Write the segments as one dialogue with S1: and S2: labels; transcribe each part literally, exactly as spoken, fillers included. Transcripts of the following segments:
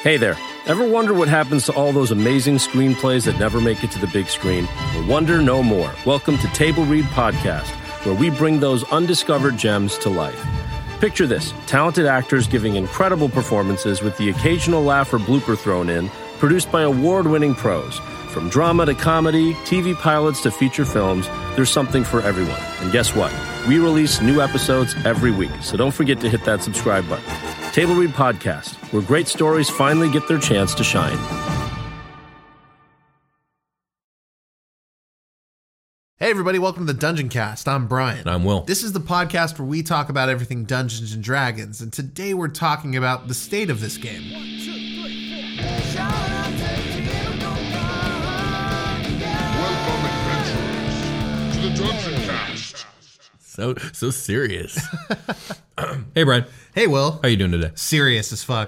S1: Hey there. Ever wonder what happens to all those amazing screenplays that never make it to the big screen? Well, wonder no more. Welcome to Table Read Podcast, where we bring those undiscovered gems to life. Picture this, talented actors giving incredible performances with the occasional laugh or blooper thrown in, produced by award-winning pros. From drama to comedy, T V pilots to feature films, there's something for everyone. And guess what? We release new episodes every week, so don't forget to hit that subscribe button. Table Read Podcast, where great stories finally get their chance to shine.
S2: Hey everybody, welcome to the Dungeon Cast. I'm Brian.
S3: And I'm Will.
S2: This is the podcast where we talk about everything Dungeons and Dragons, and today we're talking about the state of this game.
S4: One, two, three, four. Shout out to you,
S5: Welcome, adventurers, to the Dungeon Cast.
S3: So so serious. Hey, Brian.
S2: Hey Will.
S3: How you doing today?
S2: Serious as fuck.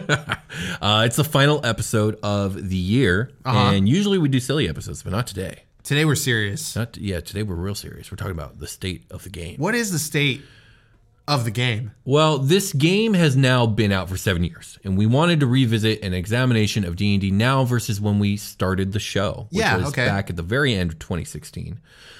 S3: uh, it's the final episode of the year,
S2: Uh-huh.
S3: and usually we do silly episodes, but not today.
S2: Today we're serious.
S3: Not yeah, today we're real serious. We're talking about the state of the game.
S2: What is the state of the game?
S3: Well, this game has now been out for seven years, and we wanted to revisit an examination of D and D now versus when we started the show, which
S2: Yeah,
S3: was
S2: okay.
S3: back at the very end of twenty sixteen.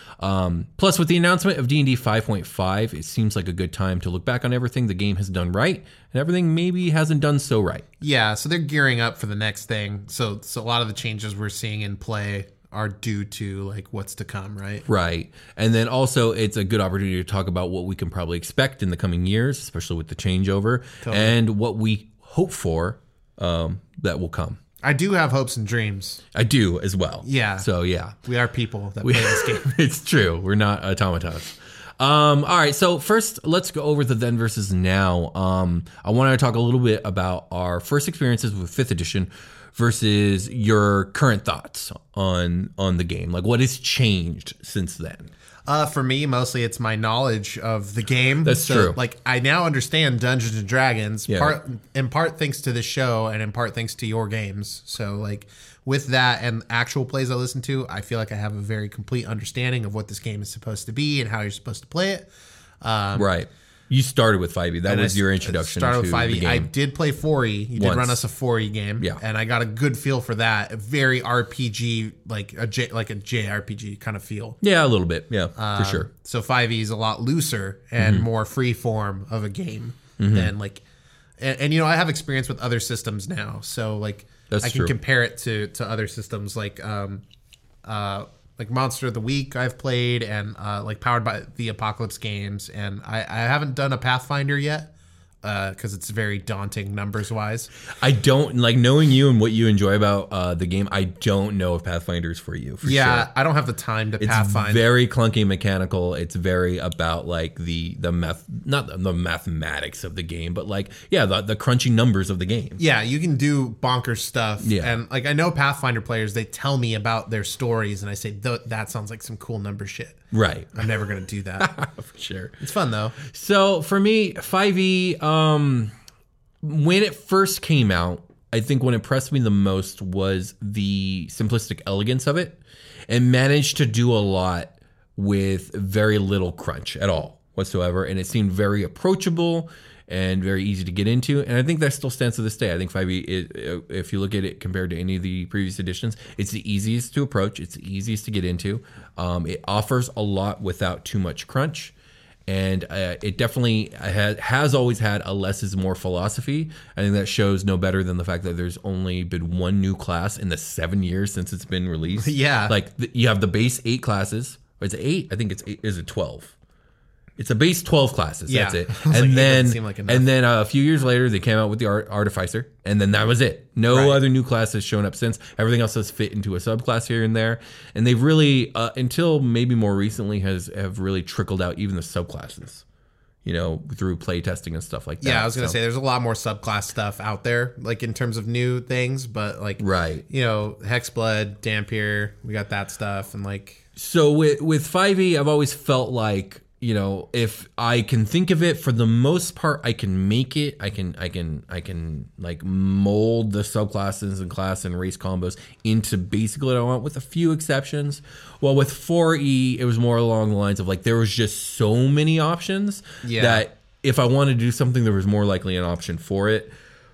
S3: Um, plus, with the announcement of D and D five point five, it seems like a good time to look back on everything the game has done right and everything maybe hasn't done so right.
S2: Yeah, so they're gearing up for the next thing. So, so a lot of the changes we're seeing in play are due to like what's to come, right?
S3: Right. And then also it's a good opportunity to talk about what we can probably expect in the coming years, especially with the changeover,
S2: Totally.
S3: and what we hope for um, that will come.
S2: I do have hopes and dreams.
S3: I do as well.
S2: Yeah.
S3: So yeah.
S2: We are people that
S3: We-
S2: play this game.
S3: It's true. We're not automatons. Um, all right. So first, let's go over the then versus now. Um, I want to talk a little bit about our first experiences with fifth edition versus your current thoughts on on the game. Like, what has changed since then?
S2: Uh, for me, mostly it's my knowledge of the game.
S3: That's true.
S2: Like, I now understand Dungeons and Dragons,
S3: Yeah.
S2: part in part thanks to this show, and in part thanks to your games. So, like, with that and actual plays I listen to, I feel like I have a very complete understanding of what this game is supposed to be and how you're supposed to play it. Um,
S3: Right. You started with five E. That
S2: and
S3: was
S2: I
S3: your
S2: s-
S3: introduction
S2: started
S3: to
S2: with five E.
S3: the game.
S2: I did play four E. You did
S3: Once.
S2: run us a four E game,
S3: Yeah.
S2: and I got a good feel for that. A very R P G, like a J, like a J R P G kind of feel.
S3: Yeah, a little bit. Yeah, for
S2: Um,
S3: sure.
S2: So five E is a lot looser and
S3: Mm-hmm.
S2: more free form of a game than like, and, and you know I have experience with other systems now, so like
S3: That's
S2: I can
S3: true.
S2: compare it to to other systems like um, uh, like Monster of the Week I've played and uh, like Powered by the Apocalypse games, and I, I haven't done a Pathfinder yet because it's very daunting numbers wise.
S3: I don't like knowing you and what you enjoy about uh, the game. I don't know if Pathfinder's for you. For
S2: Yeah,
S3: sure.
S2: I don't have the time to
S3: It's
S2: Pathfind.
S3: very clunky mechanical. It's very about like the the math, not the mathematics of the game, but like yeah, the the crunchy numbers of the game.
S2: Yeah, you can do bonkers stuff.
S3: Yeah.
S2: And like I know Pathfinder players, they tell me about their stories and I say, "Th- that sounds like some cool number shit.
S3: Right,
S2: I'm never going to do that.
S3: for sure.
S2: It's fun though.
S3: So for me, five E, um, when it first came out, I think what impressed me the most was the simplistic elegance of it, and managed to do a lot with very little crunch at all whatsoever. And it seemed very approachable and very easy to get into. And I think that still stands to this day. I think five E, is, if you look at it compared to any of the previous editions, it's the easiest to approach. It's the easiest to get into. Um, it offers a lot without too much crunch. And uh, it definitely ha- has always had a less is more philosophy. I think that shows no better than the fact that there's only been one new class in the seven years since it's been released.
S2: Yeah.
S3: Like the, you have the base eight classes. Or is it eight? I think it's eight. Is it twelve? It's a base twelve classes.
S2: Yeah.
S3: That's it.
S2: I was like,
S3: And
S2: eight
S3: then,
S2: doesn't seem like enough.
S3: and then uh, a few years later, they came out with the Art- Artificer, and then that was it. No
S2: Right.
S3: other new classes shown up since. Everything else has fit into a subclass here and there, and they've really, uh, until maybe more recently, has have really trickled out even the subclasses. You know, through play testing and stuff like that.
S2: Yeah, I was going to
S3: So-
S2: say there's a lot more subclass stuff out there, like in terms of new things, but like,
S3: Right.
S2: you know, Hexblood, Dampier, we got that stuff. And like,
S3: So with with five E, I've always felt like, you know, if I can think of it, for the most part, I can make it. I can I can I can like mold the subclasses and class and race combos into basically what I want, with a few exceptions. Well, with four E, it was more along the lines of like there was just so many options
S2: Yeah.
S3: that if I wanted to do something, there was more likely an option for it.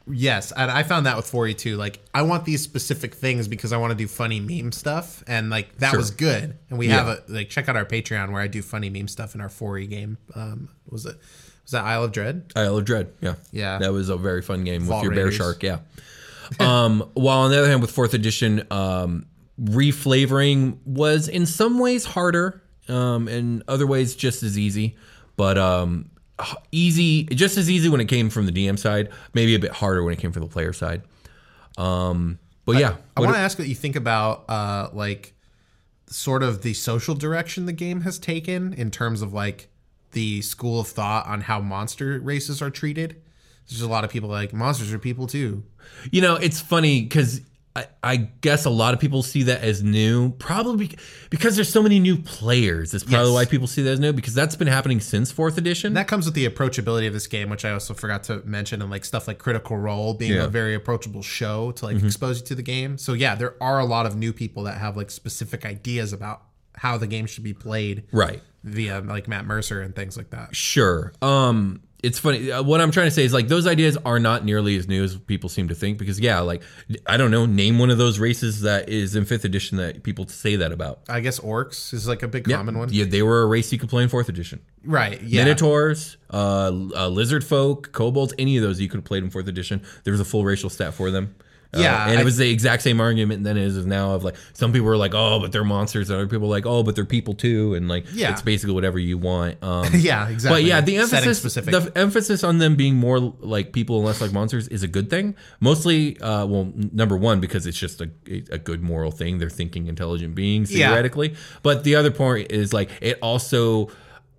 S2: Yes, and I found that with four E too. Like, I want these specific things because I want to do funny meme stuff, and like that
S3: Sure.
S2: was good. And we
S3: Yeah.
S2: have a like check out our Patreon where I do funny meme stuff in our four E game. Um, was it was that Isle of Dread?
S3: Isle of Dread, yeah.
S2: Yeah.
S3: That was a very fun game
S2: Vault
S3: with your bear
S2: Raiders.
S3: shark, yeah. um, while on the other hand, with fourth edition, um, reflavoring was in some ways harder, um, in other ways just as easy. But um, easy, just as easy when it came from the D M side, maybe a bit harder when it came from the player side. Um, but yeah.
S2: I
S3: What-
S2: want to ask what you think about uh, like sort of the social direction the game has taken in terms of like the school of thought on how monster races are treated. There's a lot of people like monsters are people too.
S3: You know, it's funny because I, I guess a lot of people see that as new, probably because there's so many new players. That's probably
S2: Yes.
S3: why people see that as new, because that's been happening since fourth edition.
S2: And that comes with the approachability of this game, which I also forgot to mention, and like stuff like Critical Role being
S3: Yeah.
S2: a very approachable show to like expose you to the game. So yeah, there are a lot of new people that have like specific ideas about how the game should be played
S3: Right.
S2: via like Matt Mercer and things like that.
S3: Sure. Um, it's funny. Uh, What I'm trying to say is like those ideas are not nearly as new as people seem to think, because yeah, like I don't know, name one of those races that is in fifth edition that people say that about.
S2: I guess Orcs is like a big
S3: Yeah.
S2: common one.
S3: Yeah, they were a race you could play in fourth edition.
S2: Right. Yeah.
S3: Minotaurs, uh, uh, lizard folk, kobolds, any of those you could have played in fourth edition. There was a full racial stat for them. Uh,
S2: Yeah,
S3: and
S2: I-
S3: it was the exact same argument then as is now of like some people were like, oh, but they're monsters, and other people were like, oh, but they're people too, and like
S2: Yeah.
S3: it's basically whatever you want. Um,
S2: Yeah, exactly.
S3: But yeah, the
S2: Setting
S3: emphasis
S2: specific.
S3: the emphasis on them being more like people and less like monsters is a good thing. Mostly, uh, well, n- number one, because it's just a a good moral thing. They're thinking intelligent beings
S2: Yeah.
S3: theoretically. But the other point is like it also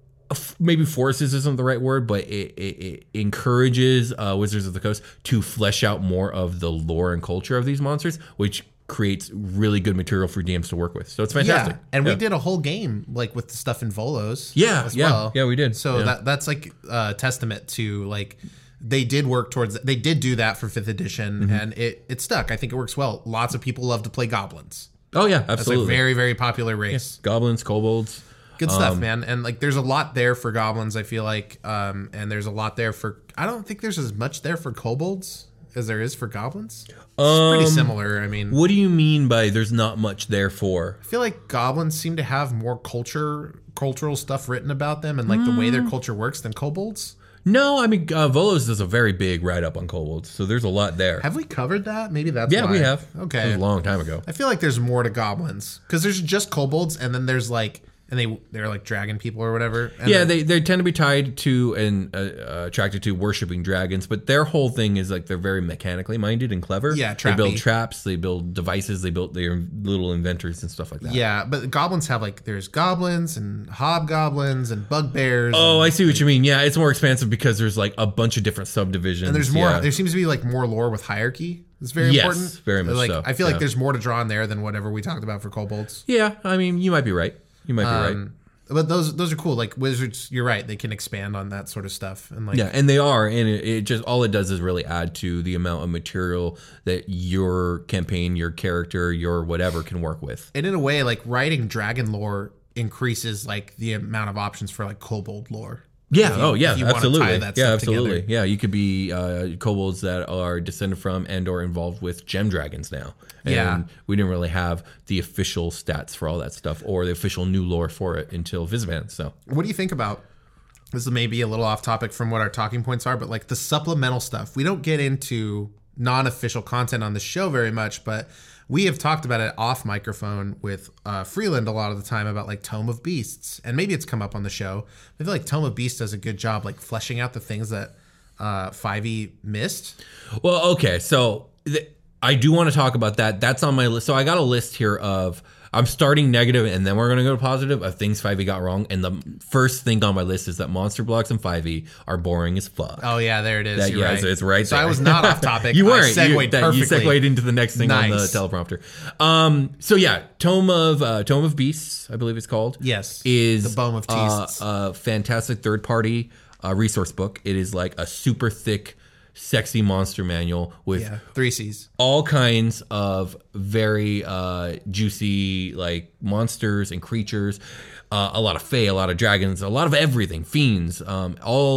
S3: maybe forces isn't the right word, but it, it, it encourages uh, Wizards of the Coast to flesh out more of the lore and culture of these monsters, which creates really good material for D Ms to work with. So it's fantastic.
S2: Yeah, and
S3: Yeah.
S2: we did a whole game like with the stuff in Volos.
S3: Yeah,
S2: as
S3: yeah,
S2: well.
S3: yeah, we did.
S2: So
S3: Yeah.
S2: that that's like a testament to like they did work towards. They did do that for fifth edition,
S3: Mm-hmm.
S2: and it it stuck. I think it works well. Lots of people love to play goblins.
S3: Oh yeah,
S2: That's
S3: absolutely.
S2: a very very popular race.
S3: Goblins, kobolds.
S2: Good stuff,
S3: Um,
S2: man. And like, there's a lot there for goblins. I feel like, um, and there's a lot there for. I don't think there's as much there for kobolds as there is for goblins. It's pretty
S3: Um,
S2: similar. I mean,
S3: What do you mean by there's not much there for?
S2: I feel like goblins seem to have more culture, cultural stuff written about them, and like the way their
S3: Mm.
S2: culture works than kobolds.
S3: No, I mean uh, Volos does a very big write up on kobolds, so there's a lot there.
S2: Have we covered that? Maybe that's
S3: yeah,
S2: why.
S3: we have. That
S2: Okay,
S3: was a long time ago.
S2: I feel like there's more to goblins because there's just kobolds, and then there's like, and they they're like dragon people or whatever. And
S3: Yeah,
S2: then-
S3: they, they tend to be tied to and uh, uh, attracted to worshiping dragons, but their whole thing is like they're very mechanically minded and clever.
S2: Yeah,
S3: they build
S2: trappy.
S3: traps, they build devices, they build their little inventors and stuff like that.
S2: yeah, but goblins have like there's goblins and hobgoblins and bugbears.
S3: Oh,
S2: and,
S3: I see what you mean. Yeah, it's more expansive because there's like a bunch of different subdivisions.
S2: and there's more.
S3: Yeah.
S2: There seems to be like more lore with hierarchy. It's very
S3: Yes,
S2: important.
S3: very much
S2: Like
S3: so,
S2: I feel
S3: yeah.
S2: like there's more to draw in there than whatever we talked about for kobolds.
S3: Yeah, I mean, you might be right. You might be right.
S2: Um, but those those are cool. Like wizards, you're right. They can expand on that sort of stuff. And like,
S3: Yeah, and they are, and it, it just all it does is really add to the amount of material that your campaign, your character, your whatever can work with.
S2: and in a way, like writing dragon lore increases like the amount of options for like kobold lore.
S3: Yeah.
S2: If you-
S3: oh, yeah.
S2: if you wanna
S3: Absolutely.
S2: tie that
S3: Yeah.
S2: stuff
S3: Absolutely.
S2: together.
S3: Yeah. You could be uh, kobolds that are descended from and/or involved with gem dragons now. And
S2: Yeah.
S3: we didn't really have the official stats for all that stuff or the official new lore for it until Visvan. So
S2: What do you think about? This is maybe a little off topic from what our talking points are, but like the supplemental stuff. We don't get into non-official content on the show very much, but we have talked about it off microphone with uh, Freeland a lot of the time about like Tome of Beasts, and maybe it's come up on the show. I feel like Tome of Beasts does a good job like fleshing out the things that uh, five E missed.
S3: Well, okay, so th- I do want to talk about that. That's on my list. So I got a list here of I'm starting negative, and then we're going to go to positive of things five E got wrong. And the first thing on my list is that monster blocks in five E are boring as fuck.
S2: Oh yeah, there it is.
S3: That,
S2: You're
S3: yeah,
S2: right.
S3: so it's right
S2: So
S3: there.
S2: I was not off topic.
S3: You
S2: I
S3: weren't.
S2: segued
S3: you, that, you
S2: perfectly.
S3: segued into the next thing on the
S2: Nice.
S3: teleprompter. Um, so yeah, Tome of uh, Tome of Beasts, I believe it's called.
S2: Yes.
S3: is
S2: The Bome of
S3: uh,
S2: Teasts.
S3: a fantastic third party uh, resource book. It is like a super thick, sexy monster manual with
S2: Yeah, three C's.
S3: all kinds of very uh, juicy like monsters and creatures, uh, a lot of fae, a lot of dragons, a lot of everything, fiends, um, all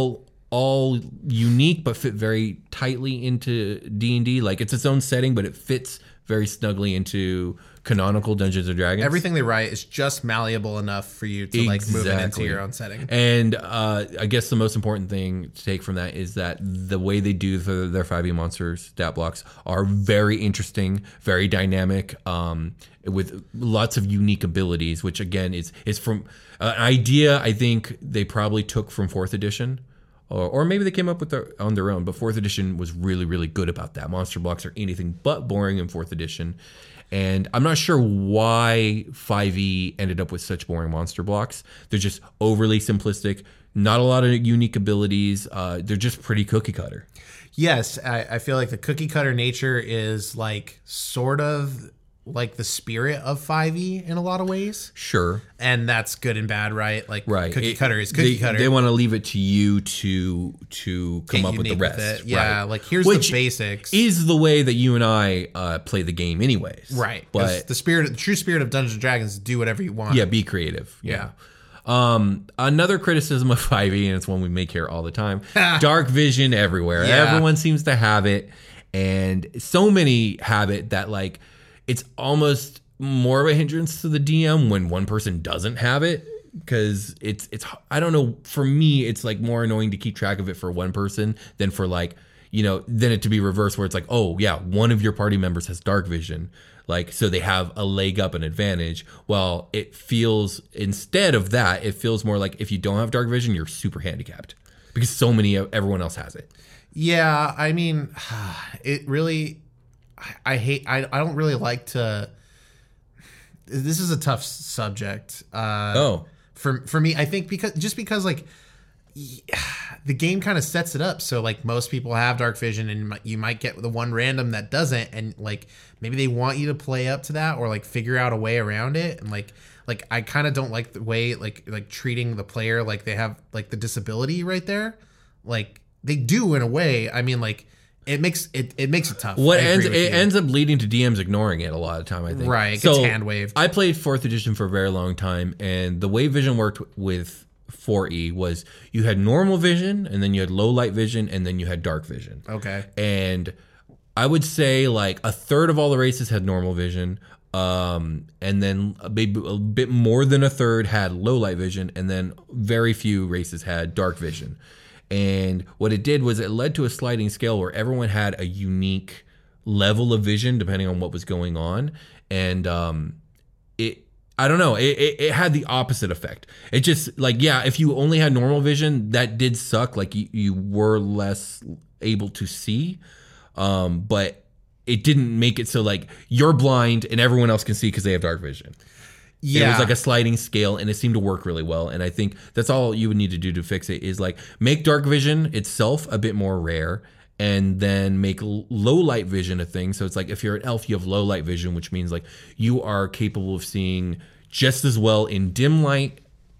S3: all unique but fit very tightly into D and D. Like it's its own setting, but it fits very snugly into canonical Dungeons and Dragons.
S2: Everything they write is just malleable enough for you to like move it into
S3: Exactly.
S2: your own setting.
S3: And uh, I guess the most important thing to take from that is that the way they do the, their five e monsters stat blocks are very interesting, very dynamic, um, with lots of unique abilities, which again is is from uh, an idea I think they probably took from fourth edition. Or, or maybe they came up with their on their own, but fourth edition was really, really good about that. Monster blocks are anything but boring in fourth edition. And I'm not sure why five e ended up with such boring monster blocks. They're just overly simplistic, not a lot of unique abilities. Uh, they're just pretty cookie cutter.
S2: Yes, I, I feel like the cookie cutter nature is like sort of like the spirit of five e in a lot of ways.
S3: Sure.
S2: And that's good and bad, right? Like
S3: Right.
S2: cookie
S3: It-
S2: cutter is cookie
S3: they,
S2: cutter.
S3: They want to leave it to you to to come
S2: Get
S3: up with the
S2: unique
S3: rest.
S2: it. Yeah,
S3: right.
S2: like here's
S3: Which
S2: the basics.
S3: is the way that you and I uh, play the game anyways.
S2: right. 'Cause
S3: But
S2: the spirit the true spirit of Dungeons and Dragons is do whatever you want.
S3: yeah, be creative. Yeah. Um, another criticism of five e, and it's one we make here all the time, dark vision everywhere.
S2: Yeah.
S3: Everyone seems to have it, and so many have it that like it's almost more of a hindrance to the D M when one person doesn't have it, because it's it's I don't know, for me it's like more annoying to keep track of it for one person than for like, you know, than it to be reversed where it's like, oh yeah, one of your party members has dark vision. Like, so they have a leg up, an advantage. Well, it feels, instead of that, it feels more like if you don't have dark vision, you're super handicapped because so many, everyone else has it.
S2: Yeah, I mean, it really, I, I hate, I, I don't really like to, this is a tough subject. Uh,
S3: Oh.
S2: For, for me, I think because, just because like, the game kind of sets it up so like most people have dark vision and you might get the one random that doesn't, and like maybe they want you to play up to that or like figure out a way around it, and like like I kind of don't like the way like like treating the player like they have like the disability right there, like they do in a way. I mean, like it makes it it makes it tough.
S3: What
S2: I agree
S3: ends
S2: with
S3: it
S2: you.
S3: ends up leading to D Ms ignoring it a lot of time, I think.
S2: Right, it gets hand waved.
S3: I played fourth edition for a very long time, and the way vision worked with four e was you had normal vision, and then you had low light vision, and then you had dark vision.
S2: Okay.
S3: And I would say like a third of all the races had normal vision, um, and then a bit, a bit more than a third had low light vision, and then very few races had dark vision. And what it did was it led to a sliding scale where everyone had a unique level of vision depending on what was going on, and um, it. I don't know. It, it it had the opposite effect. It just like, yeah, if you only had normal vision, that did suck. Like you, you were less able to see, um, but it didn't make it so like you're blind and everyone else can see because they have dark vision.
S2: Yeah.
S3: It was like a sliding scale, and it seemed to work really well. And I think that's all you would need to do to fix it is like make dark vision itself a bit more rare, and then make l- low light vision a thing. So it's like if you're an elf, you have low light vision, which means like you are capable of seeing just as well in dim light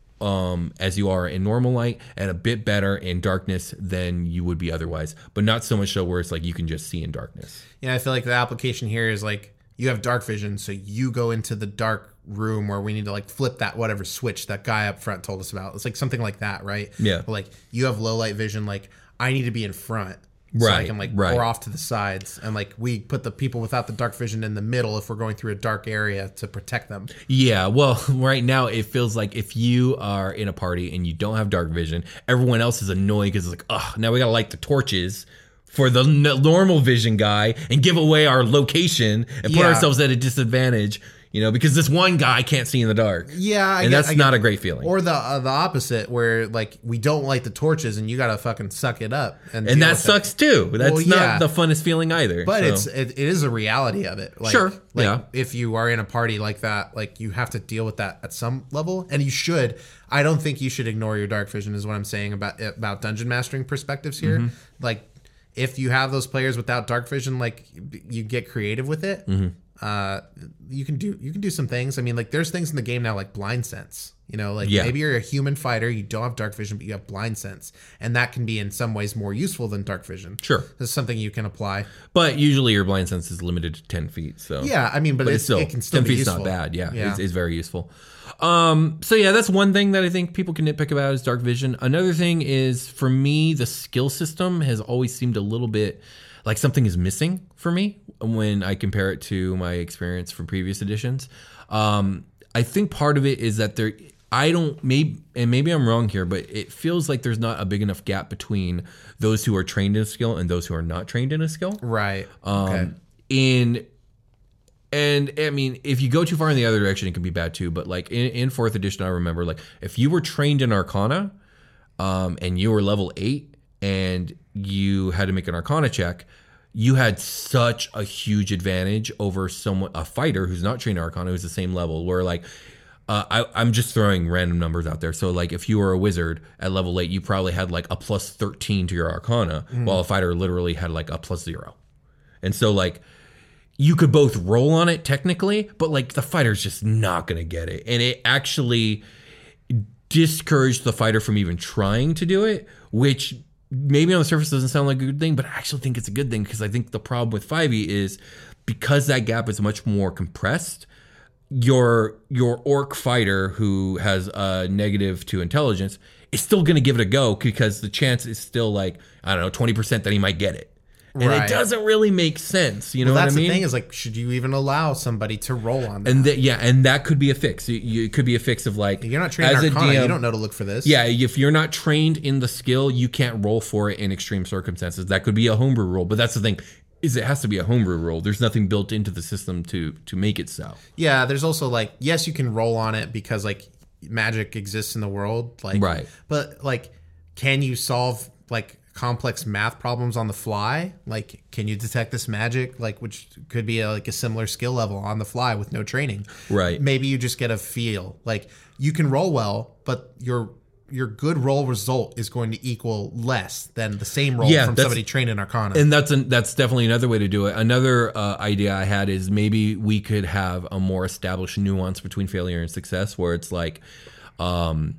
S3: um, as you are in normal light, and a bit better in darkness than you would be otherwise. But not so much so where it's like you can just see in darkness.
S2: Yeah, I feel like the application here is like you have dark vision, so you go into the dark room where we need to like flip that whatever switch that guy up front told us about. It's like something like that, right?
S3: Yeah.
S2: But like you have low light vision, like I need to be in front. So I
S3: Right,
S2: can like
S3: right.
S2: or off to the sides, and like we put the people without the dark vision in the middle if we're going through a dark area to protect them.
S3: Yeah, well, right now it feels like if you are in a party and you don't have dark vision, everyone else is annoyed because it's like, oh, now we gotta light the torches for the n- normal vision guy and give away our location and put
S2: Yeah.
S3: ourselves at a disadvantage, you know, because this one guy can't see in the dark.
S2: Yeah, I
S3: and
S2: get-
S3: that's
S2: I get-
S3: not a great feeling.
S2: Or the uh, the opposite, where like we don't light the torches and you gotta fucking suck it up, and
S3: and
S2: deal
S3: that
S2: with it.
S3: sucks too. That's
S2: Well, yeah.
S3: not the funnest feeling either.
S2: But
S3: so.
S2: it's it, it is a reality of it. Like,
S3: Sure,
S2: Like
S3: yeah.
S2: if you are in a party like that, like you have to deal with that at some level, and you should. I don't think you should ignore your dark vision. Is what I'm saying about about dungeon mastering perspectives here.
S3: Mm-hmm.
S2: Like if you have those players without dark vision, like you get creative with it.
S3: Mm-hmm.
S2: uh, you can do you can do some things. I mean, like there's things in the game now like blind sense. You know, like
S3: Yeah.
S2: maybe you're a human fighter, you don't have dark vision, but you have blind sense, and that can be in some ways more useful than dark vision.
S3: Sure.
S2: This is something you can apply.
S3: But usually your blind sense is limited to ten feet. So
S2: Yeah, I mean, but,
S3: but
S2: it's,
S3: it's still
S2: it can still
S3: ten
S2: be
S3: feet's
S2: useful.
S3: not bad. Yeah,
S2: yeah.
S3: It's, it's very useful. Um, so yeah, that's one thing that I think people can nitpick about is dark vision. Another thing is for me, the skill system has always seemed a little bit like something is missing for me when I compare it to my experience from previous editions. Um, I think part of it is that there. I don't, maybe, and maybe I'm wrong here, but it feels like there's not a big enough gap between those who are trained in a skill and those who are not trained in a skill.
S2: Right.
S3: Um,
S2: okay.
S3: In, and I mean, if you go too far in the other direction, it can be bad too. But like in, in fourth edition, I remember like if you were trained in Arcana, um, and you were level eight and you had to make an Arcana check, you had such a huge advantage over someone, a fighter who's not trained in Arcana, who's the same level, where like, Uh, I, I'm just throwing random numbers out there. So, like, if you were a wizard at level eight, you probably had like a plus thirteen to your Arcana,
S2: Mm.
S3: while a fighter literally had like a plus zero. And so, like, you could both roll on it technically, but like the fighter's just not going to get it. And it actually discouraged the fighter from even trying to do it, which maybe on the surface doesn't sound like a good thing, but I actually think it's a good thing because I think the problem with five e is because that gap is much more compressed. Your your orc fighter who has a negative to intelligence is still going to give it a go because the chance is still like, I don't know, twenty percent that he might get it. And
S2: Right.
S3: it doesn't really make sense. You know
S2: Well,
S3: what
S2: that's
S3: I mean?
S2: the thing is like, should you even allow somebody to roll on that?
S3: and that, yeah, and that could be a fix. You, you, it could be a fix of like,
S2: You're not trained
S3: as
S2: in
S3: a
S2: Arcana.
S3: D M,
S2: You don't know to look for this.
S3: Yeah, if you're not trained in the skill, you can't roll for it in extreme circumstances. That could be a homebrew rule, but that's the thing. Is it has to be a homebrew rule. There's nothing built into the system to to make it so.
S2: Yeah, there's also like, yes, you can roll on it because like magic exists in the world. Like,
S3: Right.
S2: But like, can you solve like complex math problems on the fly? Like, can you detect this magic? Like, which could be a, like a similar skill level on the fly with no training.
S3: Right.
S2: Maybe you just get a feel. Like, you can roll well, but your your good roll result is going to equal less than the same roll
S3: Yeah,
S2: from
S3: that's-
S2: somebody trained in Arcana.
S3: And that's an, that's definitely another way to do it. Another uh, idea I had is maybe we could have a more established nuance between failure and success, where it's like um,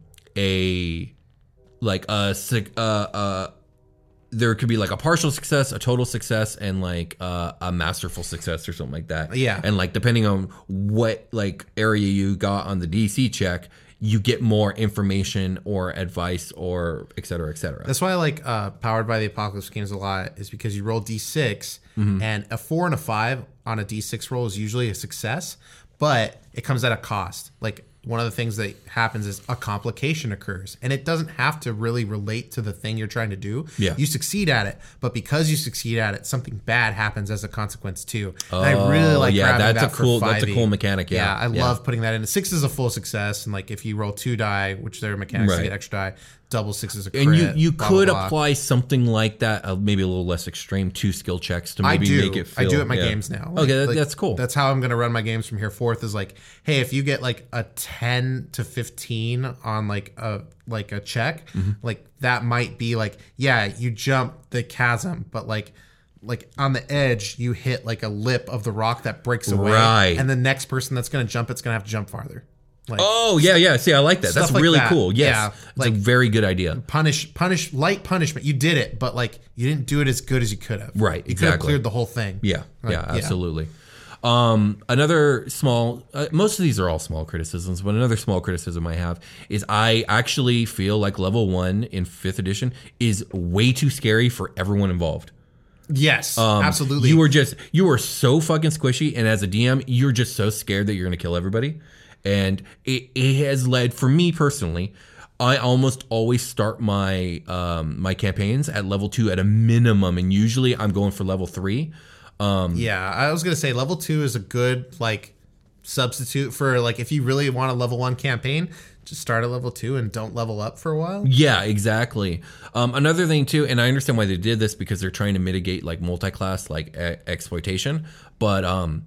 S3: a like a sig- uh, uh, there could be like a partial success, a total success, and like uh, a masterful success or something like that.
S2: Yeah.
S3: And like depending on what like area you got on the D C check, you get more information or advice or et cetera, et cetera.
S2: That's why I like uh, Powered by the Apocalypse games a lot, is because you roll D six,
S3: Mm-hmm.
S2: and a four and a five on a D six roll is usually a success, but it comes at a cost. Like, one of the things that happens is a complication occurs, and it doesn't have to really relate to the thing you're trying to do.
S3: Yeah.
S2: You succeed at it, but because you succeed at it, something bad happens as a consequence too. And I really like
S3: yeah,
S2: grabbing
S3: that's
S2: that
S3: a cool-
S2: for
S3: that's a
S2: five e.
S3: cool mechanic, yeah.
S2: I
S3: Yeah.
S2: love putting that in. Six is a full success, and like if you roll two die, which there are mechanics
S3: Right.
S2: to get extra die, double six is a crit.
S3: And you, you
S2: blah,
S3: could
S2: blah, blah.
S3: apply something like that, uh, maybe a little less extreme, two skill checks to
S2: I
S3: maybe
S2: do.
S3: make it feel.
S2: I do at my
S3: yeah.
S2: games now.
S3: Okay, that,
S2: Like,
S3: that's cool.
S2: That's how I'm going to run my games from here forth. Is like, hey, if you get like a ten to fifteen on like a like a check,
S3: Mm-hmm.
S2: like that might be like, yeah, you jump the chasm, but like like on the edge, you hit like a lip of the rock that breaks away,
S3: Right.
S2: and the next person that's going to jump, it's going to have to jump farther. Like,
S3: Oh yeah, yeah. See, I like that. That's
S2: Stuff like
S3: really
S2: that.
S3: cool. Yes,
S2: Yeah,
S3: it's
S2: like-
S3: a very good idea.
S2: punish punish light punishment. You did it, but like you didn't do it as good as you could have.
S3: Right,
S2: You could have
S3: exactly.
S2: cleared the whole thing.
S3: Yeah,
S2: Like,
S3: yeah, absolutely. Um, another small, uh, most of these are all small criticisms, but another small criticism I have is I actually feel like level one in fifth edition is way too scary for everyone involved.
S2: Yes,
S3: Um,
S2: absolutely.
S3: You were just you were so fucking squishy, and as a D M, you're just so scared that you're gonna kill everybody. And it, it has led, for me personally, I almost always start my um, my campaigns at level two at a minimum, and usually I'm going for level three. Um,
S2: Yeah, I was gonna say level two is a good like substitute for like if you really want a level one campaign, just start at level two and don't level up for a while.
S3: Yeah, exactly. Um, another thing too, and I understand why they did this because they're trying to mitigate like multi-class like e- exploitation. But um,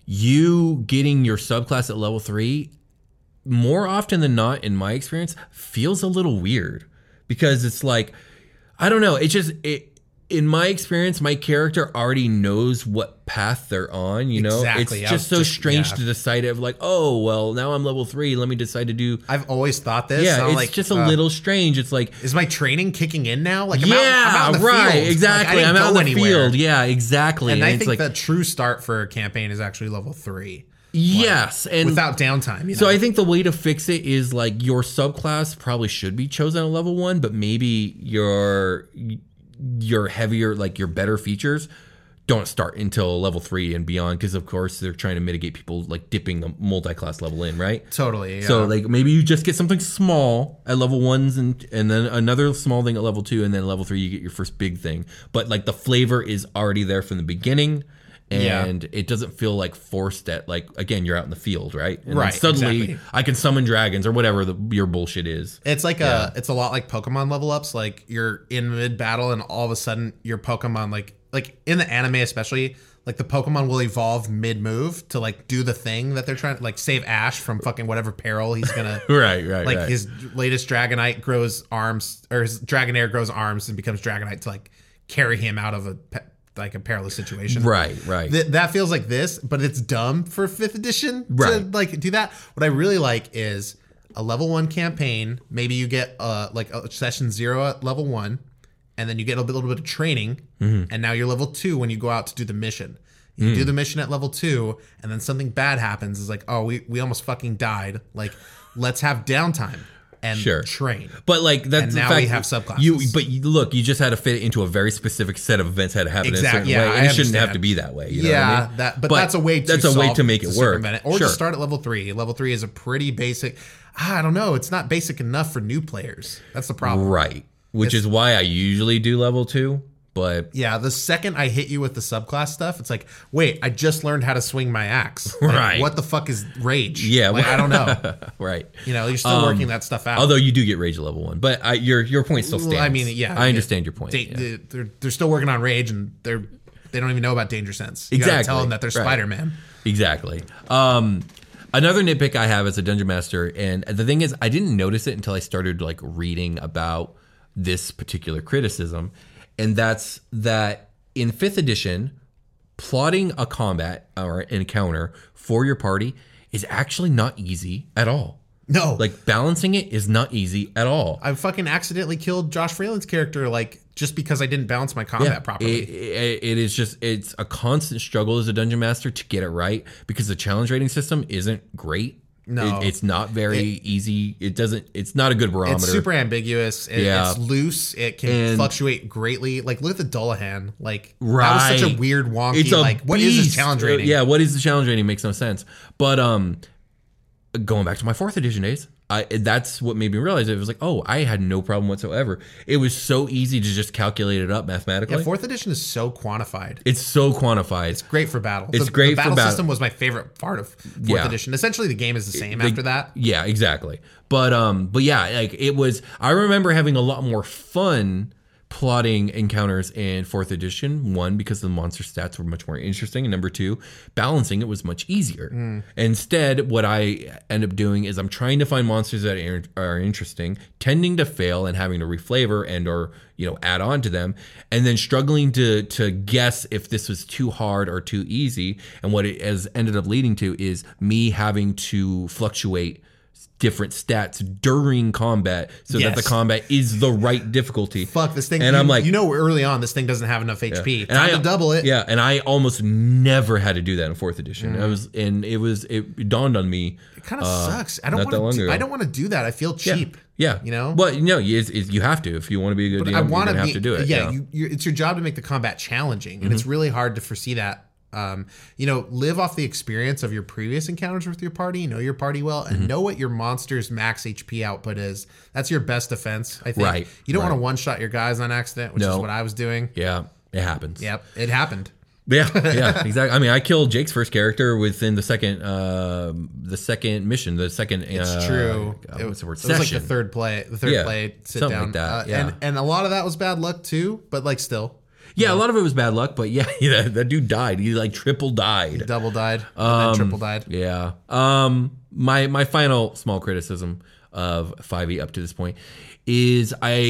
S3: you getting your subclass at level three, more often than not, in my experience, feels a little weird because it's like, I don't know. It just it in my experience, my character already knows what path they're on, you know?
S2: Exactly.
S3: It's
S2: I
S3: just
S2: was
S3: so
S2: just-
S3: strange
S2: yeah.
S3: to decide of like, oh, well, now I'm level three. Let me decide to do.
S2: I've always thought this.
S3: Yeah,
S2: and I'm
S3: it's
S2: like,
S3: just a
S2: uh,
S3: little strange. It's like,
S2: Is my training kicking in now? Like, I'm
S3: yeah,
S2: out, I'm out in the
S3: right,
S2: field.
S3: exactly.
S2: Like, I
S3: I'm
S2: didn't
S3: out in
S2: go
S3: the
S2: anywhere.
S3: field. Yeah, exactly.
S2: And,
S3: And,
S2: I
S3: it's
S2: think
S3: like,
S2: the true start for a campaign is actually level three
S3: yes. And
S2: without downtime. You know?
S3: so I think the way to fix it is like your subclass probably should be chosen at level one, but maybe your your heavier, like your better features don't start until level three and beyond, because of course they're trying to mitigate people like dipping a multi-class level in, right?
S2: totally. Yeah.
S3: So like maybe you just get something small at level ones and and then another small thing at level two, and then level three you get your first big thing. But like the flavor is already there from the beginning. And
S2: Yeah.
S3: it doesn't feel like forced at like, again, you're out in the field, right? And then
S2: Right,
S3: suddenly
S2: exactly.
S3: I can summon dragons or whatever the, your bullshit is.
S2: It's like a, it's a lot like Pokemon level ups. Like you're in mid battle, and all of a sudden your Pokemon, like like in the anime especially, like the Pokemon will evolve mid move to like do the thing that they're trying to like save Ash from fucking whatever peril he's gonna.
S3: Right, right,
S2: Like
S3: right.
S2: his latest Dragonite grows arms, or his Dragonair grows arms and becomes Dragonite to like carry him out of a pe- like a perilous situation.
S3: Right, right.
S2: Th- that feels like this, but it's dumb for fifth edition to
S3: Right.
S2: like do that. What I really like is a level one campaign. Maybe you get uh like a session zero at level one, and then you get a little bit of training,
S3: Mm-hmm.
S2: and now you're level two when you go out to do the mission. You
S3: Mm.
S2: do the mission at level two, and then something bad happens. It's like, oh, we we almost fucking died. Like, let's have downtime and
S3: Sure.
S2: train.
S3: But like that's
S2: And
S3: the
S2: now
S3: fact
S2: we have subclasses.
S3: You, but you, look, you just had to fit it into a very specific set of events had to happen
S2: Exactly,
S3: in a certain
S2: yeah,
S3: way.
S2: I
S3: And it shouldn't have
S2: understand.
S3: to be that way. You know
S2: yeah,
S3: what I mean?
S2: that but, that's a way to
S3: that's a way
S2: solve-
S3: to make it work.
S2: circumvent it. Or
S3: sure.
S2: just start at level three. Level three is a pretty basic. I don't know. It's not basic enough for new players. That's the problem.
S3: Right. Which
S2: It's-
S3: is why I usually do level two. But
S2: Yeah, the second I hit you with the subclass stuff, it's like, wait, I just learned how to swing my axe. Like,
S3: Right.
S2: What the fuck is rage?
S3: yeah,
S2: Like,
S3: well-
S2: I don't know.
S3: right.
S2: You know, you're still working that stuff out.
S3: Although you do get rage at level one, but I, your your point still
S2: Well,
S3: stands.
S2: I mean, yeah,
S3: I understand your point.
S2: They,
S3: yeah.
S2: they, they're they're still working on rage, and they're they don't even know about danger sense. You gotta
S3: Exactly.
S2: tell them that they're
S3: Right.
S2: Spider Man.
S3: Exactly. Um, another nitpick I have as a dungeon master, and the thing is, I didn't notice it until I started like reading about this particular criticism, and that's that in fifth edition, plotting a combat or encounter for your party is actually not easy at all.
S2: No,
S3: Like balancing it is not easy at all.
S2: I fucking accidentally killed Josh Freeland's character, like just because I didn't balance my combat properly.
S3: It, it, it is just it's a constant struggle as a dungeon master to get it right because the challenge rating system isn't great.
S2: No.
S3: It- it's not very easy. It doesn't. It's not a good barometer.
S2: It's super ambiguous. It,
S3: Yeah.
S2: It's loose. It can
S3: And-
S2: fluctuate greatly. Like look at the Dullahan. Like
S3: Right.
S2: that was such a weird wonky.
S3: It's a
S2: like what is this
S3: beast.
S2: challenge rating?
S3: Yeah, what is the challenge rating makes no sense. But um, going back to my fourth edition days, I that's what made me realize it. It was like, oh, I had no problem whatsoever. It was so easy to just calculate it up mathematically.
S2: Yeah, fourth edition is so quantified.
S3: it's so quantified.
S2: It's great for battle.
S3: It's
S2: the,
S3: great
S2: the
S3: for
S2: battle
S3: battle.
S2: system was my favorite part of fourth
S3: Yeah.
S2: edition. Essentially, the game is the same
S3: They-
S2: after that.
S3: Yeah, exactly. But um, but yeah, like it was. I remember having a lot more fun plotting encounters in fourth edition. One, because the monster stats were much more interesting, and number two, balancing it was much easier.
S2: Mm.
S3: Instead, what I end up doing is I'm trying to find monsters that are, are interesting, tending to fail and having to reflavor and or you know add on to them, and then struggling to to guess if this was too hard or too easy. And what it has ended up leading to is me having to fluctuate different stats during combat so that the
S2: Yes.
S3: combat is the right difficulty.
S2: Fuck this thing.
S3: And
S2: you,
S3: I'm like,
S2: you know, early on, this thing doesn't have enough H P.
S3: and
S2: Time
S3: I
S2: to double it.
S3: Yeah, and I almost never had to do that in fourth edition. I was, and it was, it dawned on me.
S2: It kind of
S3: uh,
S2: sucks. I don't
S3: not that long
S2: want to.
S3: ago.
S2: I don't want to do that. I feel cheap.
S3: Yeah,
S2: You know?
S3: Well, no, you, it's- you have to if you want to be a good
S2: But
S3: D M.
S2: I
S3: You're
S2: want
S3: gonna
S2: to
S3: have to do it.
S2: Yeah,
S3: Yeah,
S2: You, you're, it's your job to make the combat challenging, and
S3: Mm-hmm.
S2: it's really hard to foresee that. Um, you know, live off the experience of your previous encounters with your party. Know your party well, and
S3: Mm-hmm.
S2: know what your monster's max H P output is. That's your best defense, I think.
S3: Right,
S2: You don't
S3: right.
S2: want to one shot your guys on accident, which is
S3: No.
S2: what I was doing.
S3: yeah, it happens.
S2: Yep, it happened.
S3: Yeah, yeah, exactly. I mean, I killed Jake's first character within the second, uh, the second mission, the second.
S2: It's
S3: uh,
S2: true.
S3: uh,
S2: It,
S3: what's the word?
S2: it was like
S3: Session.
S2: the third play, the third
S3: Yeah,
S2: play sit
S3: something
S2: down,
S3: like that,
S2: Uh,
S3: yeah.
S2: and and a lot of that was bad luck too. But like still,
S3: Yeah, a lot of it was bad luck, but yeah, that, that dude died. He like triple died.
S2: double died, and
S3: Um,
S2: then triple died.
S3: Yeah. Um. My my final small criticism of five E up to this point is I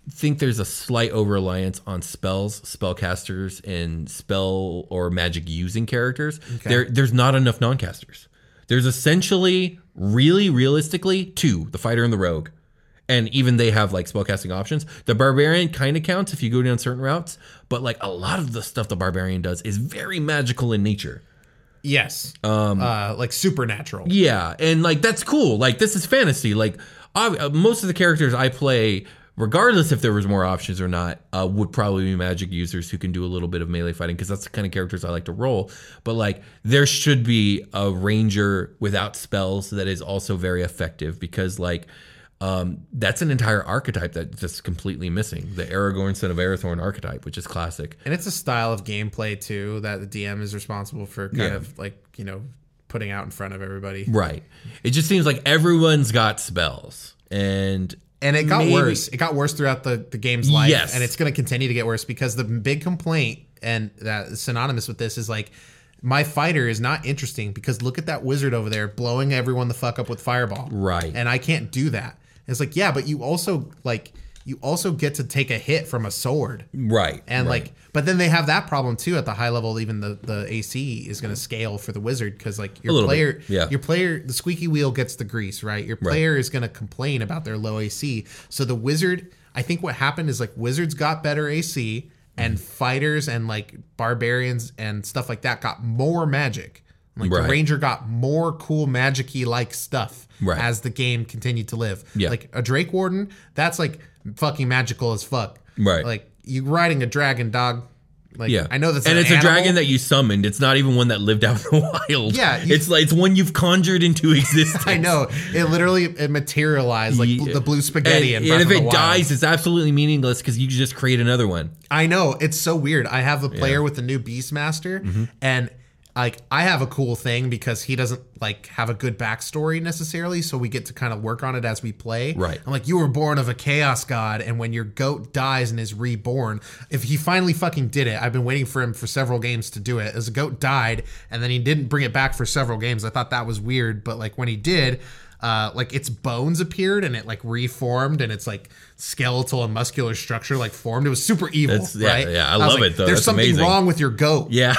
S3: think there's a slight over reliance on spells, spellcasters, and spell or magic using characters. Okay. There, there's not enough non-casters. There's essentially, really realistically, two: the fighter and the rogue. And even they have like spellcasting options. The barbarian kind of counts if you go down certain routes, but like a lot of the stuff the barbarian does is very magical in nature.
S2: Yes. Um, uh, like supernatural.
S3: Yeah. And like, that's cool. Like, this is fantasy. Like, I, most of the characters I play, regardless if there was more options or not, uh, would probably be magic users who can do a little bit of melee fighting, because that's the kind of characters I like to roll. But like, there should be a ranger without spells that is also very effective, because like, Um, that's an entire archetype that's just completely missing. The Aragorn, son of Arathorn archetype, which is classic.
S2: And it's a style of gameplay, too, that the D M is responsible for kind yeah. of like, you know, putting out in front of everybody.
S3: Right. It just seems like everyone's got spells. And
S2: and it got
S3: maybe,
S2: worse. It got worse throughout the, the game's life.
S3: Yes.
S2: And it's going to continue to get worse, because the big complaint, and that is synonymous with this, is like, my fighter is not interesting because look at that wizard over there blowing everyone the fuck up with fireball.
S3: Right.
S2: And I can't do that. It's like, yeah, but you also like you also get to take a hit from a sword.
S3: Right.
S2: And
S3: right.
S2: like, but then they have that problem too at the high level. Even the, the A C is going to scale for the wizard, because like your player,
S3: bit, yeah.
S2: your player, the squeaky wheel gets the grease, right? Your player right. is going to complain about their low A C. So the wizard, I think what happened is like wizards got better A C, and mm-hmm. fighters and like barbarians and stuff like that got more magic. Like right. the ranger got more cool magic-y like stuff right. as the game continued to live.
S3: Yeah.
S2: Like a Drake Warden, that's like fucking magical as fuck.
S3: Right.
S2: Like you riding a dragon, dog. Like
S3: yeah.
S2: I know that's
S3: and
S2: an
S3: it's
S2: animal.
S3: a dragon that you summoned. It's not even one that lived out in the wild.
S2: Yeah, you,
S3: it's like it's one you've conjured into existence.
S2: I know. It literally it materialized like yeah. the blue spaghetti.
S3: And,
S2: in
S3: and if it
S2: Wild.
S3: dies, it's absolutely meaningless because you can just create another one.
S2: I know. It's so weird. I have a player
S3: yeah.
S2: with the new Beastmaster,
S3: mm-hmm.
S2: and like I have a cool thing because he doesn't like have a good backstory necessarily, so we get to kind of work on it as we play.
S3: Right.
S2: I'm like, you were born of a chaos god, and when your goat dies and is reborn, if he finally fucking did it, I've been waiting for him for several games to do it. As a goat died, and then he didn't bring it back for several games. I thought that was weird, but like when he did, uh, like its bones appeared and it like reformed, and it's like skeletal and muscular structure like formed. It was super evil.
S3: That's, yeah,
S2: right?
S3: yeah, I,
S2: I
S3: love
S2: like,
S3: it though.
S2: There's
S3: That's
S2: something
S3: amazing.
S2: wrong with your goat.
S3: Yeah.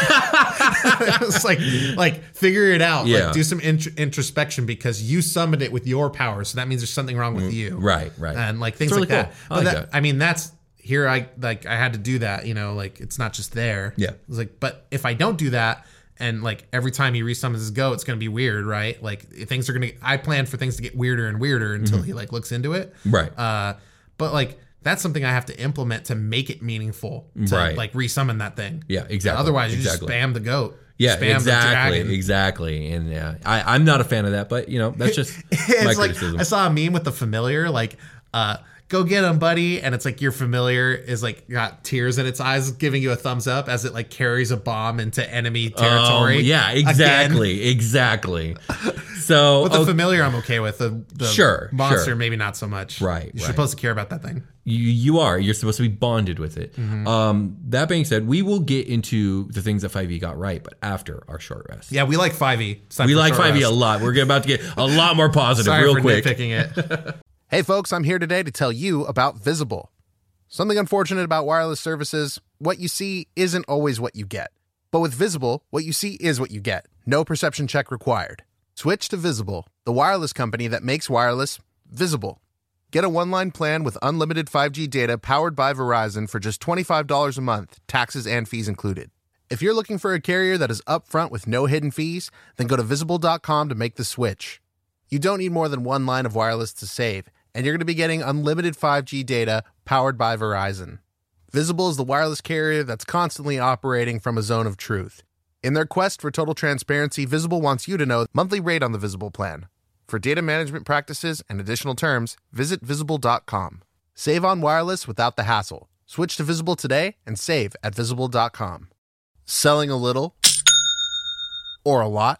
S2: It's like, like figure it out.
S3: Yeah.
S2: Like do some int- introspection because you summoned it with your power. So that means there's something wrong with you.
S3: Right, right.
S2: And like things
S3: it's really
S2: like
S3: cool.
S2: that.
S3: I
S2: But
S3: like
S2: that,
S3: that.
S2: I mean, that's here. I like I had to do that. You know, like it's not just there.
S3: Yeah.
S2: It's like, but if I don't do that, and like every time he resummons his goat, it's gonna be weird, right? Like things are gonna. I plan for things to get weirder and weirder until mm-hmm. he like looks into it.
S3: Right.
S2: Uh, but like. That's something I have to implement to make it meaningful to
S3: right.
S2: like resummon that thing.
S3: Yeah, exactly.
S2: Otherwise, you
S3: exactly.
S2: just spam the goat.
S3: Yeah,
S2: spam
S3: exactly,
S2: the dragon.
S3: exactly. And yeah, I, I'm not a fan of that, but you know, that's just
S2: it's
S3: my
S2: like,
S3: criticism.
S2: I saw a meme with the familiar, like, uh, go get him, buddy. And it's like your familiar is like got tears in its eyes, giving you a thumbs up as it like carries a bomb into enemy territory.
S3: Um, yeah, exactly, again. exactly. So
S2: with the
S3: okay.
S2: familiar, I'm okay with the, the
S3: sure,
S2: monster,
S3: sure.
S2: maybe not so much.
S3: Right,
S2: you're
S3: right.
S2: supposed to care about that thing.
S3: You, you are. You're supposed to be bonded with it. Mm-hmm. Um, that being said, we will get into the things that five E got right, but after our short rest.
S2: Yeah, we like five E.
S3: We like five E a lot. We're about to get a lot more positive
S2: Sorry
S3: real
S2: for
S3: quick.
S2: Nitpicking it. Hey, folks, I'm here today to tell you about Visible. Something unfortunate about wireless services, what you see isn't always what you get. But with Visible, what you see is what you get. No perception check required. Switch to Visible, the wireless company that makes wireless visible. Get a one-line plan with unlimited five G data powered by Verizon for just twenty-five dollars a month, taxes and fees included. If you're looking for a carrier that is upfront with no hidden fees, then go to visible dot com to make the switch. You don't need more than one line of wireless to save, and you're going to be getting unlimited five G data powered by Verizon. Visible is the wireless carrier that's constantly operating from a zone of truth. In their quest for total transparency, Visible wants you to know the monthly rate on the Visible plan. For data management practices and additional terms, visit visible dot com. Save on wireless without the hassle. Switch to Visible today and save at visible dot com. Selling a little or a lot?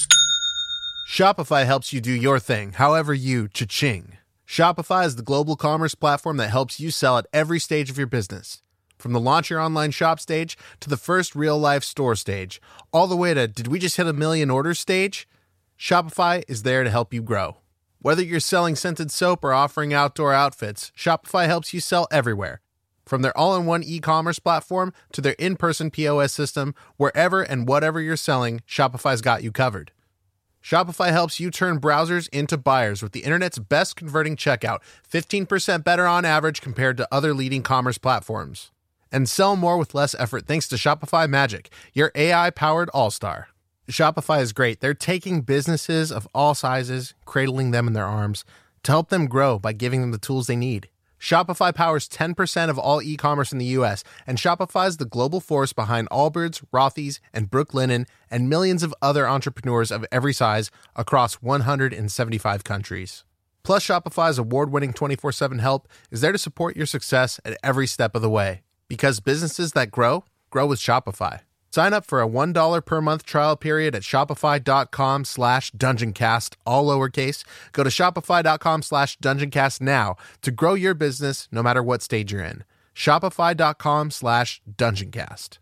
S2: Shopify helps you do your thing, however you cha-ching. Shopify is the global commerce platform that helps you sell at every stage of your business. From the launch your online shop stage to the first real-life store stage, all the way to did we just hit a million orders stage? Shopify is there to help you grow.
S6: Whether you're selling scented soap or offering outdoor outfits, Shopify helps you sell everywhere. From their all-in-one e-commerce platform to their in-person P O S system, wherever and whatever you're selling, Shopify's got you covered. Shopify helps you turn browsers into buyers with the internet's best converting checkout, fifteen percent better on average compared to other leading commerce platforms. And sell more with less effort thanks to Shopify Magic, your A I-powered all-star. Shopify is great. They're taking businesses of all sizes, cradling them in their arms, to help them grow by giving them the tools they need. Shopify powers ten percent of all e-commerce in the U S, and Shopify's the global force behind Allbirds, Rothy's, and Brooklinen, and millions of other entrepreneurs of every size across one hundred seventy-five countries. Plus, Shopify's award-winning twenty-four seven help is there to support your success at every step of the way. Because businesses that grow, grow with Shopify. Sign up for a one dollar per month trial period at shopify.com slash dungeoncast, all lowercase. Go to shopify.com slash dungeoncast now to grow your business no matter what stage you're in. Shopify.com slash dungeoncast.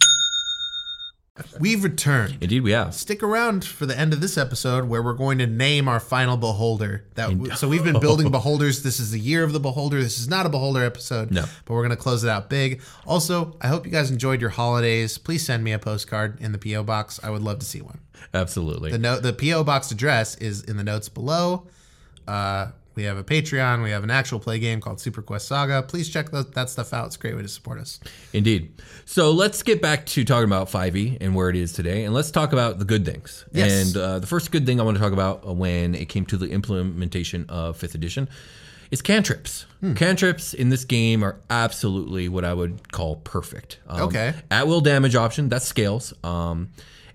S2: We've returned.
S3: Indeed, we have.
S2: Stick around for the end of this episode where we're going to name our final beholder. That so we've been building beholders. This is the year of the beholder. This is not a beholder episode.
S3: No.
S2: But we're going to close it out big. Also, I hope you guys enjoyed your holidays. Please send me a postcard in the P O box. I would love to see one.
S3: Absolutely.
S2: The note, the P O box address is in the notes below. Uh, we have a Patreon. We have an actual play game called Super Quest Saga. Please check that, that stuff out. It's a great way to support us.
S3: Indeed. So let's get back to talking about five E and where it is today, and let's talk about the good things.
S2: Yes.
S3: And uh, the first good thing I want to talk about when it came to the implementation of fifth edition is cantrips. Hmm. Cantrips in this game are absolutely what I would call perfect. Um,
S2: Okay.
S3: At will damage option, that scales. Um,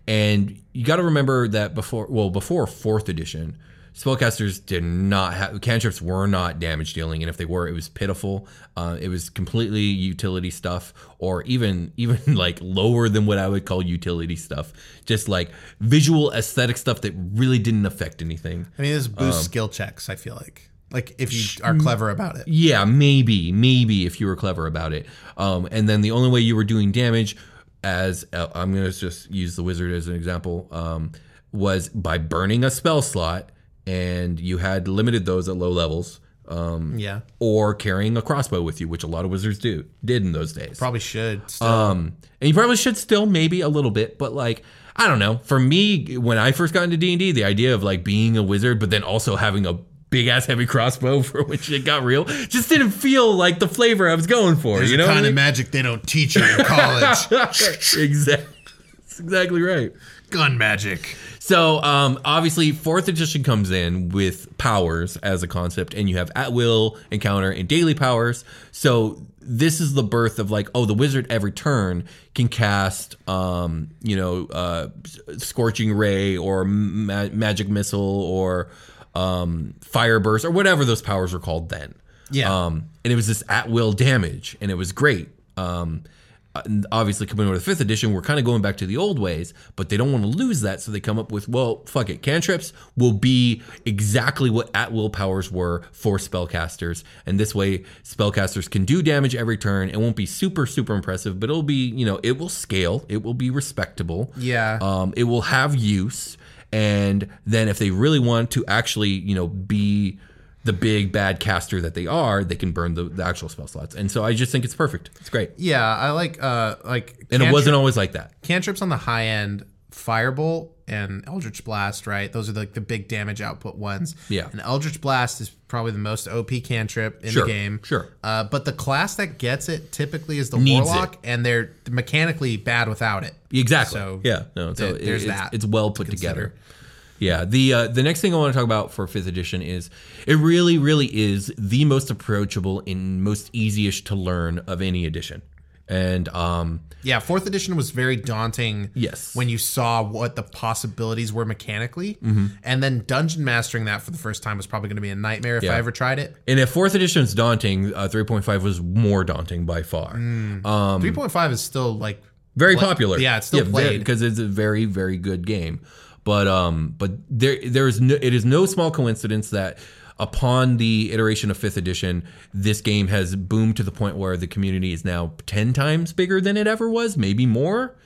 S3: and you got to remember that before, well, before fourth edition, spellcasters did not have cantrips were not damage dealing, and if they were, it was pitiful. Uh, it was completely utility stuff, or even even like lower than what I would call utility stuff. Just like visual aesthetic stuff that really didn't affect anything.
S2: I mean, this boosts skill checks, I feel like. Like, if you are clever about it.
S3: Yeah, maybe, maybe if you were clever about it. Um, and then the only way you were doing damage, as uh, I'm going to just use the wizard as an example, um, was by burning a spell slot. And you had limited those at low levels, um,
S2: Yeah.
S3: or carrying a crossbow with you, which a lot of wizards do did in those days.
S2: Probably should. Still.
S3: Um, and you probably should still, maybe a little bit, but like I don't know. For me, when I first got into D and D, the idea of like being a wizard, but then also having a big ass heavy crossbow for which it got real, just didn't feel like the flavor I was going for.
S2: There's
S3: you know,
S2: a kind
S3: what I
S2: of
S3: mean?
S2: magic they don't teach you in college.
S3: Exactly, that's exactly right.
S2: Gun magic.
S3: So um, obviously, fourth edition comes in with powers as a concept, and you have at will, encounter, and daily powers. So this is the birth of like, oh, the wizard every turn can cast, um, you know, uh, scorching ray or ma- magic missile or um, fire burst or whatever those powers were called then.
S2: Yeah.
S3: Um, and it was this at will damage, and it was great. Um, obviously coming over to fifth edition, we're kind of going back to the old ways, but they don't want to lose that, so they come up with, well, fuck it, cantrips will be exactly what at will powers were for spellcasters, and this way spellcasters can do damage every turn. It won't be super super impressive, but it'll be, you know, it will scale, it will be respectable.
S2: Yeah.
S3: Um, it will have use, and then if they really want to actually, you know, be the big bad caster that they are, they can burn the, the actual spell slots. And so I just think it's perfect. It's great.
S2: Yeah, I like uh like
S3: And it
S2: cantrip-
S3: wasn't always like that.
S2: cantrips on the high end. Firebolt and Eldritch Blast, right? Those are like the big damage output ones.
S3: Yeah.
S2: And Eldritch Blast is probably the most O P cantrip in
S3: Sure,
S2: the game.
S3: sure.
S2: Uh, but the class that gets it typically is the
S3: Needs
S2: Warlock, and they're mechanically bad without it.
S3: Exactly.
S2: So
S3: yeah. No. So
S2: th- there's
S3: it- it's,
S2: that
S3: It's well
S2: to
S3: put
S2: consider.
S3: together. Yeah. The uh, the next thing I want to talk about for fifth edition is it really, really is the most approachable and most easiest to learn of any edition. And um,
S2: Yeah, fourth edition was very daunting.
S3: Yes.
S2: When you saw what the possibilities were mechanically,
S3: Mm-hmm.
S2: and then dungeon mastering that for the first time was probably going to be a nightmare if
S3: Yeah.
S2: I ever tried it.
S3: and if fourth edition is daunting, uh, three point five was more daunting by far. Um,
S2: Three point five is still like
S3: very
S2: Play-
S3: popular.
S2: yeah, it's still played.
S3: because it's a very, very good game. But um, but there there is no, it is no small coincidence that upon the iteration of fifth edition, this game has boomed to the point where the community is now ten times bigger than it ever was, maybe more.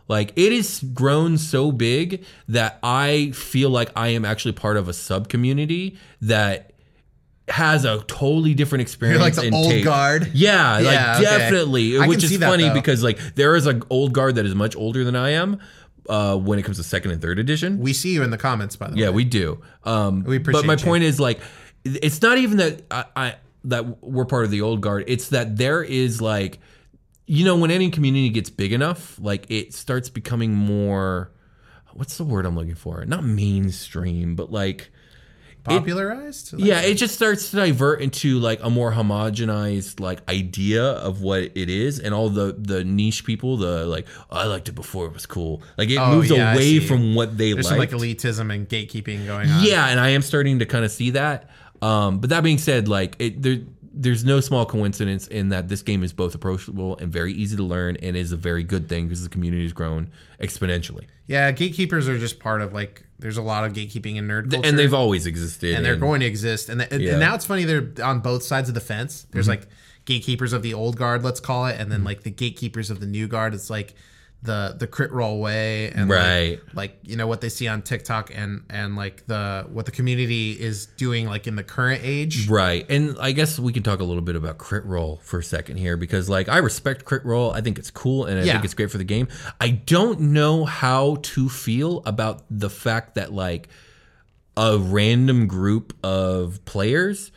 S3: Like, it is grown so big that I feel like I am actually part of a sub community that has a totally different experience.
S2: You're like the
S3: and
S2: old
S3: take.
S2: guard.
S3: Yeah,
S2: Yeah,
S3: like
S2: okay.
S3: definitely.
S2: I
S3: Which
S2: can
S3: is
S2: see that,
S3: funny
S2: though.
S3: because like there is an old guard that is much older than I am uh, when it comes to second and third edition.
S2: We see you in the comments, by the
S3: Yeah,
S2: way.
S3: we do. Um,
S2: We
S3: but my
S2: appreciate you.
S3: point is like, it's not even that I, I that we're part of the old guard. It's that there is like, you know, when any community gets big enough, like it starts becoming more. What's the word I'm looking for? Not mainstream, but like.
S2: Popularized? Like-
S3: Yeah, it just starts to divert into like a more homogenized like idea of what it is, and all the the niche people, the like oh, I liked it before it was cool. Like it
S2: Oh,
S3: moves
S2: yeah, I
S3: away
S2: see.
S3: from what they
S2: There's
S3: liked.
S2: some like elitism and gatekeeping going on.
S3: Yeah, and I am starting to kind of see that. Um, but that being said, like it, there, there's no small coincidence in that this game is both approachable and very easy to learn, and is a very good thing because the community has grown exponentially.
S2: Yeah, gatekeepers are just part of like. There's a lot of gatekeeping in nerd culture,
S3: And they've always existed.
S2: and they're going to exist. And, and,
S3: Yeah.
S2: and now it's funny, they're on both sides of the fence. There's like gatekeepers of the old guard, let's call it, and then like the gatekeepers of the new guard. It's like the the crit roll way, and
S3: Right.
S2: like, like you know what they see on TikTok, and and like the what the community is doing like in the current age.
S3: Right. And I guess we can talk a little bit about crit roll for a second here, because like I respect crit roll. I think it's cool, and I
S2: Yeah.
S3: think it's great for the game. I don't know how to feel about the fact that like a random group of players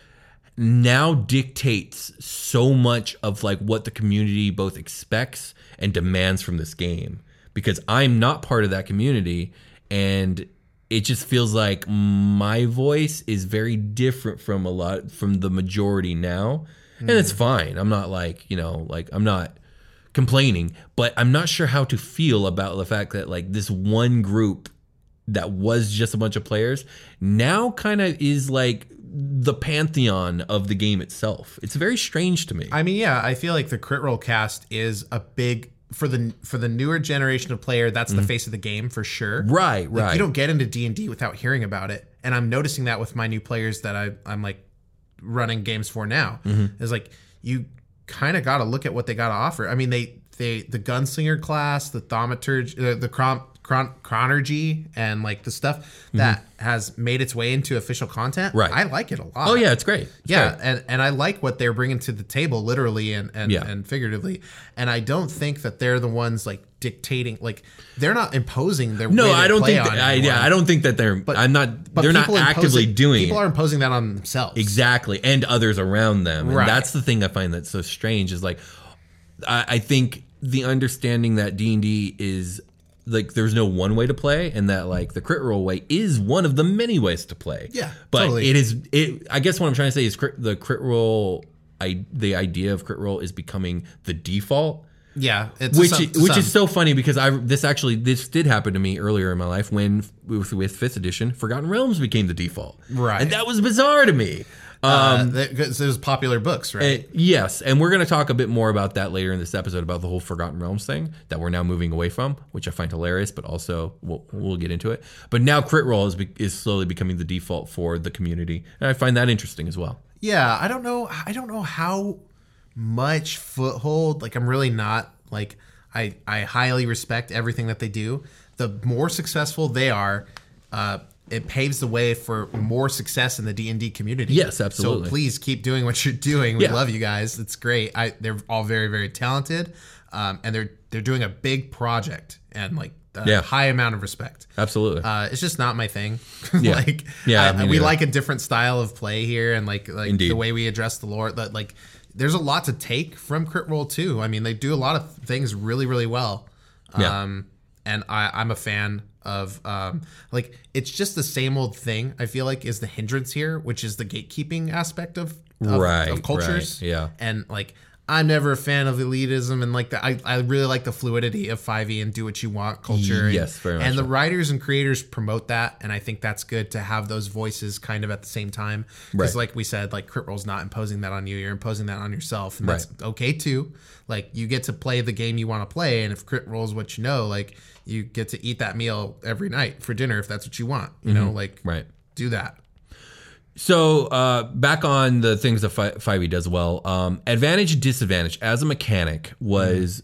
S3: now dictates so much of like what the community both expects and demands from this game, because I'm not part of that community, and it just feels like my voice is very different from a lot from the majority now. And it's fine. I'm not like, you know, like I'm not complaining, but I'm not sure how to feel about the fact that like this one group that was just a bunch of players now kind of is like the pantheon of the game itself. It's very strange to me.
S2: I mean, yeah, I feel like the crit roll cast is a big for the for the newer generation of player. That's the face of the game for sure.
S3: Right,
S2: Like,
S3: right.
S2: you don't get into D and D without hearing about it, and I'm noticing that with my new players that I I'm like running games for now.
S3: Mm-hmm.
S2: Is like you kind of got to look at what they got to offer. I mean, they they the gunslinger class, the thaumaturgy, uh, the chron, chron, chronergy, and like the stuff that has made its way into official content.
S3: Mm-hmm. Right.
S2: I like it a lot.
S3: Oh yeah, it's great. It's
S2: Yeah,
S3: great.
S2: and, and I like what they're bringing to the table, literally and and,
S3: Yeah.
S2: and figuratively. And I don't think that they're the ones like dictating, like they're not imposing their
S3: No,
S2: way to
S3: I don't
S2: play
S3: think.
S2: on
S3: That, I,
S2: anyone.
S3: yeah, I don't think that they're.
S2: But-
S3: I'm not.
S2: But
S3: They're not
S2: people
S3: actively
S2: imposing-
S3: doing
S2: People
S3: it.
S2: are imposing that on themselves.
S3: Exactly, and others around them. And
S2: Right.
S3: that's the thing I find that's so strange is like, I, I think the understanding that D and D is like there's no one way to play, and that like the crit roll way is one of the many ways to play.
S2: Yeah,
S3: but
S2: totally.
S3: it is. It. I guess what I'm trying to say is crit, the crit roll. I the idea of crit roll is becoming the default.
S2: Yeah, it's
S3: Which
S2: some-
S3: which
S2: some-
S3: is so funny because I this actually this did happen to me earlier in my life when with, with fifth edition Forgotten Realms became the default.
S2: Right.
S3: And that was bizarre to me.
S2: uh, because there's popular books, right?
S3: Uh, yes, and we're going to talk a bit more about that later in this episode about the whole Forgotten Realms thing that we're now moving away from, which I find hilarious, but also we'll, we'll get into it. But now crit roll is, be, is slowly becoming the default for the community, and I find that interesting as well.
S2: Yeah, I don't know. I don't know how much foothold. Like, I'm really not like I. I highly respect everything that they do. The more successful they are, uh, it paves the way for more success in the D and D community.
S3: Yes, absolutely.
S2: So please keep doing what you're doing. We
S3: Yeah.
S2: love you guys. It's great. I. They're all very very talented, um, and they're they're doing a big project and like a
S3: Yeah.
S2: high amount of respect.
S3: Absolutely.
S2: Uh, it's just not my thing.
S3: Yeah.
S2: like,
S3: Yeah,
S2: I-
S3: me
S2: we
S3: neither.
S2: like a different style of play here, and like like
S3: Indeed.
S2: the way we address the lore. That like, there's a lot to take from Crit Roll too. I mean, they do a lot of things really really well.
S3: Yeah.
S2: Um, and I, I'm a fan of um, like it's just the same old thing. I feel like is the hindrance here, which is the gatekeeping aspect of of,
S3: Right,
S2: of cultures.
S3: right, yeah.
S2: and like. I'm never a fan of elitism and like that. I, I really like the fluidity of five e and do what you want culture. And-
S3: Yes, very much
S2: And the
S3: so.
S2: writers and creators promote that, and I think that's good to have those voices kind of at the same time. Because,
S3: Right.
S2: like we said, like Crit Roll's not imposing that on you; you're imposing that on yourself, and that's
S3: Right.
S2: okay too. Like you get to play the game you want to play, and if Crit Roll's what you know, like you get to eat that meal every night for dinner if that's what you want. You know, like
S3: Mm-hmm. Right.
S2: do that.
S3: So uh, back on the things that five e does well, um, advantage and disadvantage as a mechanic was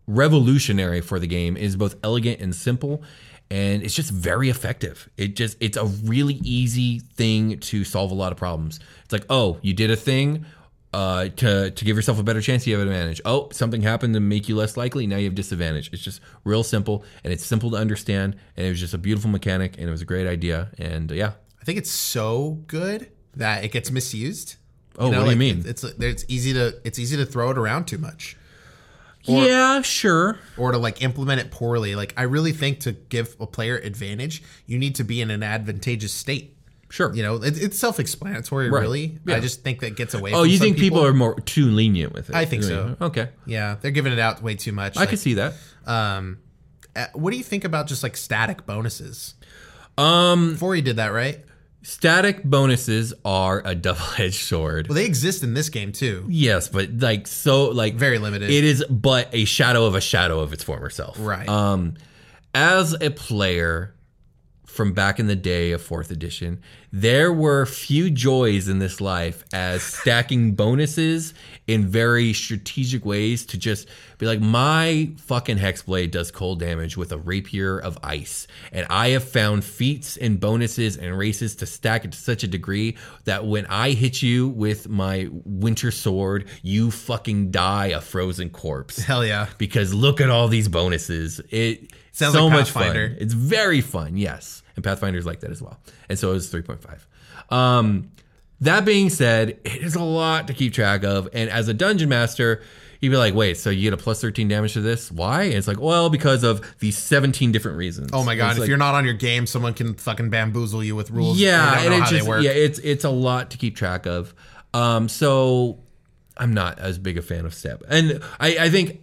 S3: revolutionary for the game. It is both elegant and simple, and it's just very effective. It just it's a really easy thing to solve a lot of problems. It's like, oh, you did a thing uh, to to give yourself a better chance. You have an advantage. Oh, something happened to make you less likely. Now you have disadvantage. It's just real simple, and it's simple to understand. And it was just a beautiful mechanic, and it was a great idea. And uh, yeah,
S2: I think it's so good that it gets misused.
S3: Oh, what do you mean?
S2: It's it's easy to it's easy to throw it around too much.
S3: Or, yeah, sure.
S2: Or to like implement it poorly. Like I really think to give a player advantage, you need to be in an advantageous state.
S3: Sure.
S2: You know, it, it's self-explanatory,
S3: Right.
S2: really.
S3: Yeah.
S2: I just think that gets away.
S3: Oh,
S2: from
S3: you
S2: some
S3: think people. are more too lenient with it?
S2: I think so.
S3: Okay,
S2: Yeah, they're giving it out way too much.
S3: I
S2: like,
S3: could see that.
S2: Um, uh, what do you think about just like static bonuses?
S3: Um,
S2: Before you did that, right?
S3: static bonuses are a double-edged sword.
S2: Well, they exist in this game too.
S3: Yes, but like so, like
S2: Very limited.
S3: It is, but a shadow of a shadow of its former self.
S2: Right.
S3: Um, as a player from back in the day of fourth edition, there were few joys in this life as stacking bonuses in very strategic ways to just be like, my fucking Hexblade does cold damage with a rapier of ice. And I have found feats and bonuses and races to stack it to such a degree that when I hit you with my winter sword, you fucking die a frozen corpse.
S2: Hell yeah.
S3: Because look at all these bonuses. It
S2: Sounds
S3: so
S2: like
S3: much fun.
S2: Pathfinder.
S3: It's very fun, yes. And Pathfinder's like that as well. And so is three point five. Um, that being said, it is a lot to keep track of. And as a dungeon master, you'd be like, wait, so you get a plus thirteen damage to this? Why? And it's like, well, because of these seventeen different reasons.
S2: Oh my god!
S3: It's
S2: If
S3: like,
S2: you're not on your game, someone can fucking bamboozle you with rules.
S3: yeah,
S2: they don't
S3: and
S2: know
S3: it's
S2: how
S3: just
S2: they work.
S3: yeah, it's it's a lot to keep track of. Um, so I'm not as big a fan of step, and I, I think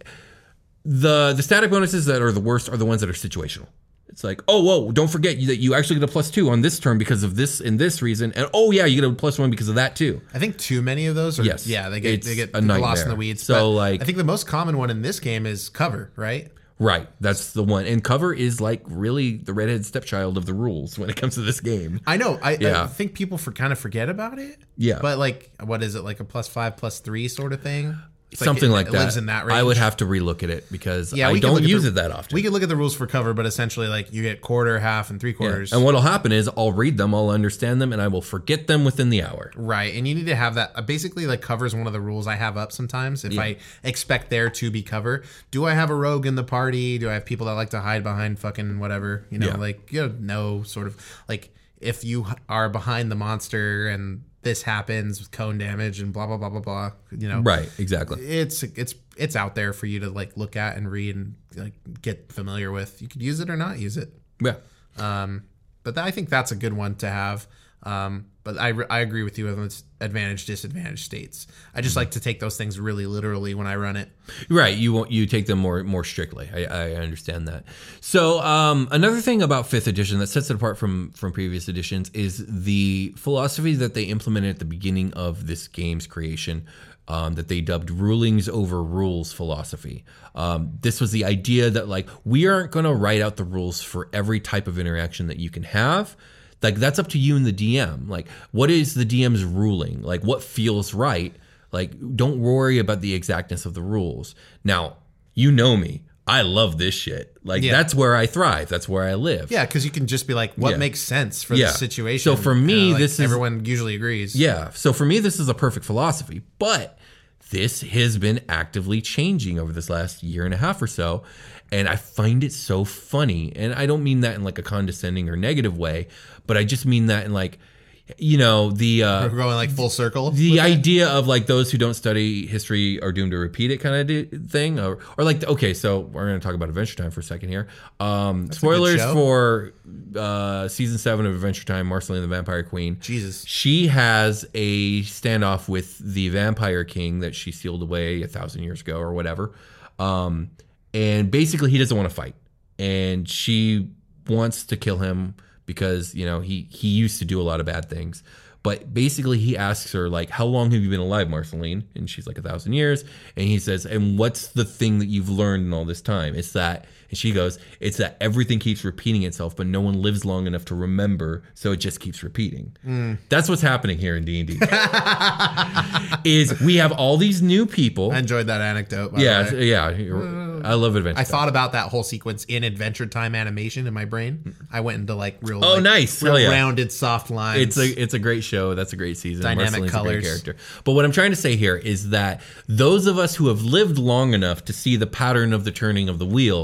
S3: the the static bonuses that are the worst are the ones that are situational. It's like, oh, whoa, don't forget that you actually get a plus two on this turn because of this and this reason, and oh yeah, you get a plus one because of that too.
S2: I think too many of those are
S3: Yes.
S2: yeah they get
S3: It's
S2: they get
S3: a
S2: lost in
S3: nightmare.
S2: the weeds.
S3: So,
S2: But
S3: like-
S2: I think the most common one in this game is cover, right?
S3: Right, that's the one. And cover is like really the redhead stepchild of the rules when it comes to this game.
S2: I know. I,
S3: Yeah.
S2: I think people for kind of forget about it.
S3: Yeah.
S2: But like, what is it like a plus five, plus three sort of thing? It's
S3: Something
S2: it,
S3: like
S2: it
S3: that.
S2: lives in that range.
S3: I would have to relook at it because
S2: Yeah,
S3: I
S2: we can
S3: don't
S2: look at
S3: use
S2: the-
S3: it that often.
S2: We could look at the rules for cover, but essentially, like you get quarter, half, and three
S3: Yeah.
S2: quarters.
S3: And what'll happen is I'll read them, I'll understand them, and I will forget them within the hour.
S2: Right, and you need to have that. Uh, basically, like cover is one of the rules I have up sometimes. If
S3: Yeah.
S2: I expect there to be cover, do I have a rogue in the party? Do I have people that like to hide behind fucking whatever? You know,
S3: Yeah.
S2: like you know, sort of like if you h- are behind the monster and this happens with cone damage and blah blah blah blah blah. You know,
S3: Right, exactly.
S2: It's it's it's out there for you to like look at and read and like get familiar with. You could use it or not use it.
S3: Yeah.
S2: Um, but th- I think that's a good one to have. Um, but I, re- I agree with you on its advantage, disadvantage states. I just like to take those things really literally when I run it.
S3: Right, you won't you take them more more strictly. I, I understand that. So um, another thing about fifth edition that sets it apart from from previous editions is the philosophy that they implemented at the beginning of this game's creation, um, that they dubbed rulings over rules philosophy. Um, this was the idea that like we aren't going to write out the rules for every type of interaction that you can have. Like that's up to you and the D M. Like what is the D M's ruling? Like what feels right? Like don't worry about the exactness of the rules. Now, you know me. I love this shit. Like
S2: Yeah.
S3: that's where I thrive. That's where I live.
S2: Yeah, because you can just be like, what
S3: Yeah.
S2: makes sense for
S3: Yeah.
S2: the situation?
S3: So for me,
S2: You know, like,
S3: this is-
S2: everyone usually agrees.
S3: Yeah. So for me, this is a perfect philosophy. But this has been actively changing over this last year and a half or so. And I find it so funny. And I don't mean that in like a condescending or negative way, but I just mean that in like, you know, the uh,
S2: We're going like full circle.
S3: the idea of like those who don't study history are doomed to repeat it kind of thing, or or like okay, so we're going to talk about Adventure Time for a second here. Um, spoilers
S2: show.
S3: for uh, season seven of Adventure Time, Marceline the Vampire Queen.
S2: Jesus.
S3: She has a standoff with the Vampire King that she sealed away a thousand years ago or whatever, um, and basically he doesn't want to fight, and she wants to kill him because you know he he used to do a lot of bad things. But basically he asks her like, how long have you been alive, Marceline? And she's like a thousand years. And he says, and what's the thing that you've learned in all this time? It's that And she goes, it's that everything keeps repeating itself, but no one lives long enough to remember, so it just keeps repeating. Mm. That's what's happening here in D and D. Is we have all these new people.
S2: I enjoyed that anecdote. By
S3: Yeah,
S2: the way.
S3: yeah. I love Adventure
S2: I
S3: Time.
S2: thought about that whole sequence in Adventure Time animation in my brain. I went into like real,
S3: Oh,
S2: like,
S3: nice.
S2: real
S3: Hell yeah.
S2: rounded, soft lines.
S3: It's a it's a great show. That's a great season.
S2: Dynamic
S3: Marceline's a
S2: colors.
S3: great character. But what I'm trying to say here is that those of us who have lived long enough to see the pattern of the turning of the wheel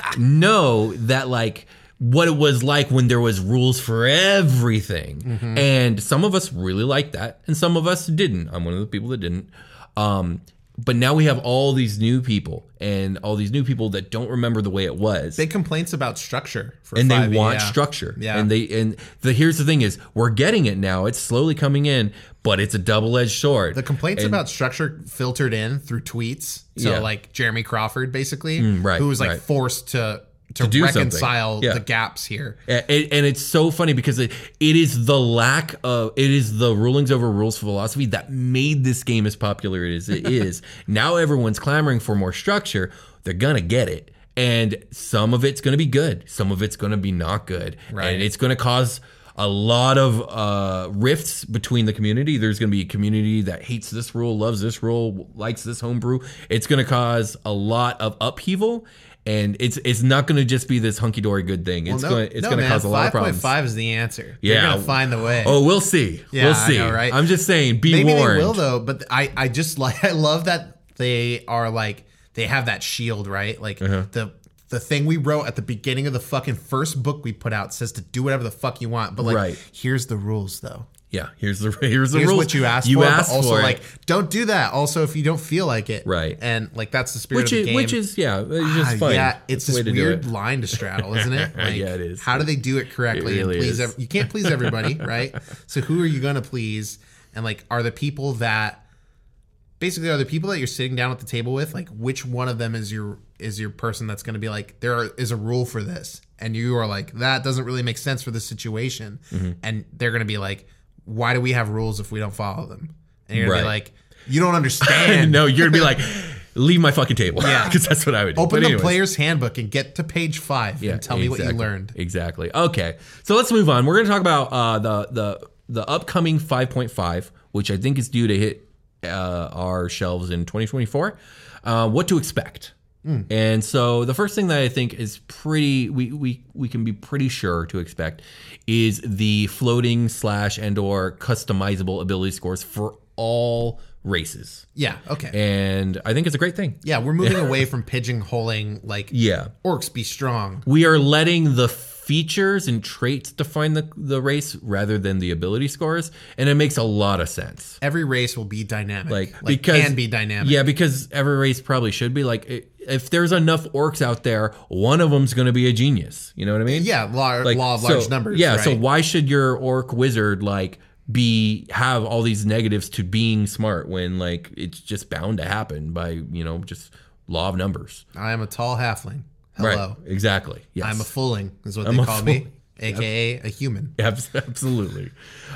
S3: know that like what it was like when there was rules for everything. Mm-hmm. And some of us really liked that, and some of us didn't. I'm one of the people that didn't. Um, but now we have all these new people and all these new people that don't remember the way it was.
S2: big complaints about structure for
S3: and
S2: five E,
S3: they want
S2: yeah.
S3: structure.
S2: Yeah.
S3: And they and the here's the thing is we're getting it now. It's slowly coming in, but it's a double-edged sword.
S2: The complaints
S3: And-
S2: about structure filtered in through tweets. So
S3: Yeah.
S2: like Jeremy Crawford, basically,
S3: Mm, right,
S2: who was like
S3: right.
S2: forced to to,
S3: do something.
S2: reconcile
S3: Yeah.
S2: the gaps here.
S3: And, and it's so funny because it, it is the lack of, it is the rulings over rules philosophy that made this game as popular as it is. Now everyone's clamoring for more structure. They're going to get it. And some of it's going to be good. Some of it's going to be not good.
S2: Right.
S3: And it's going to cause a lot of uh, rifts between the community. There's going to be a community that hates this rule, loves this rule, likes this homebrew. It's going to cause a lot of upheaval. And it's it's not going to just be this hunky dory good thing. It's
S2: Well, no,
S3: going it's
S2: no,
S3: going to
S2: man,
S3: cause a lot of problems.
S2: five point five is the answer.
S3: Yeah.
S2: They're gonna find the way.
S3: Oh, we'll see.
S2: Yeah,
S3: we'll
S2: I
S3: see.
S2: know, right?
S3: I'm just saying, be
S2: Maybe
S3: warned.
S2: they will though, but I, I just like I love that they are like they have that shield, right? Like
S3: Uh-huh.
S2: the the thing we wrote at the beginning of the fucking first book we put out says to do whatever the fuck you want, but like
S3: Right.
S2: here's the rules though.
S3: Yeah, here's the here's the
S2: Here's
S3: rules.
S2: what you asked
S3: you
S2: for,
S3: asked
S2: but also
S3: for it.
S2: like don't do that. Also, if you don't feel like it,
S3: Right.
S2: And like that's the spirit
S3: which
S2: of the
S3: is
S2: game.
S3: which is yeah, it's just
S2: Ah,
S3: fun.
S2: yeah, it's
S3: That's the
S2: this
S3: way to do
S2: weird
S3: it.
S2: line to straddle, isn't it? Like,
S3: Yeah, it is.
S2: How do they do it correctly
S3: It really
S2: and please?
S3: is.
S2: Ev- you can't please everybody, right? So who are you gonna please? And like, are the people that basically are the people that you're sitting down at the table with? Like, which one of them is your is your person that's gonna be like, there are, is a rule for this, and you are like, that doesn't really make sense for this situation,
S3: Mm-hmm.
S2: and they're gonna be like, why do we have rules if we don't follow them? And you're gonna
S3: Right.
S2: be like, you don't understand.
S3: No, you're gonna be like, leave my fucking table.
S2: Yeah.
S3: because that's what I would do.
S2: Open
S3: But
S2: the
S3: anyways.
S2: player's handbook and get to page five
S3: Yeah,
S2: and tell me what you
S3: exactly.
S2: learned.
S3: Exactly. Okay, so let's move on. We're going to talk about uh, the the the upcoming five point five, which I think is due to hit uh, our shelves in twenty twenty-four. Uh, what to expect?
S2: Mm.
S3: And so the first thing that I think is pretty we we we can be pretty sure to expect is the floating slash and or customizable ability scores for all races.
S2: Yeah, okay.
S3: And I think it's a great thing.
S2: yeah, we're moving away from pigeonholing like
S3: Yeah.
S2: orcs be strong.
S3: We are letting the features and traits define the, the race rather than the ability scores, and it makes a lot of sense.
S2: Every race will be dynamic.
S3: Like,
S2: Like,
S3: because
S2: can be dynamic.
S3: Yeah, because every race probably should be. Like, i- if there's enough orcs out there, one of them's going to be a genius. You know what I mean?
S2: Yeah, law,
S3: Like,
S2: law of
S3: so-
S2: large numbers.
S3: Yeah. So
S2: right?
S3: why should your orc wizard like be have all these negatives to being smart when like it's just bound to happen by you know just law of numbers?
S2: I am a tall halfling. Hello.
S3: Right. Exactly. Yes.
S2: I'm a fulling is what
S3: I'm
S2: they
S3: a
S2: call me,
S3: fulling.
S2: aka a human.
S3: Abs- Absolutely.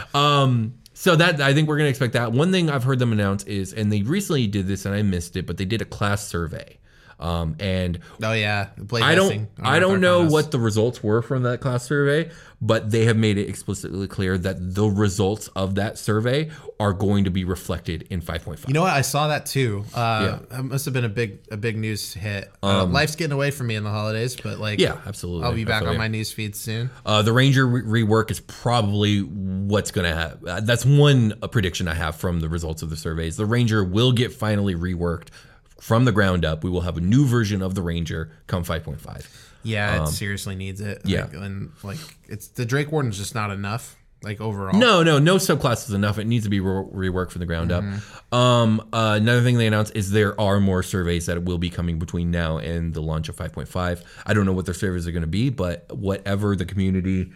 S3: Um, so that I think we're gonna expect that. One thing I've heard them announce is, and they recently did this, and I missed it, but they did a class survey. Um, and
S2: Oh yeah, play
S3: I
S2: testing
S3: don't,
S2: on
S3: I don't know
S2: Arcanas.
S3: what the results were from that class survey, but they have made it explicitly clear that the results of that survey are going to be reflected in five point five.
S2: You know what? I saw that too. Uh, That must have been a big, a big news hit. Uh, life's getting away from me in the holidays, but like,
S3: Um, Yeah, absolutely.
S2: I'll be
S3: I
S2: back
S3: feel
S2: on
S3: you.
S2: my news feed soon.
S3: Uh, the Ranger re- rework is probably what's going to have. Uh, that's one uh, prediction I have from the results of the surveys. The Ranger will get finally reworked from the ground up. We will have a new version of the Ranger come five point five.
S2: Yeah, it seriously needs it.
S3: Um, yeah.
S2: Like, and like it's the Drake Warden's just not enough. Like overall.
S3: No, no, no subclass is enough. It needs to be re- reworked from the ground up. Um, uh, another thing they announced is there are more surveys that will be coming between now and the launch of five point five. I don't know what their surveys are going to be, but whatever the community,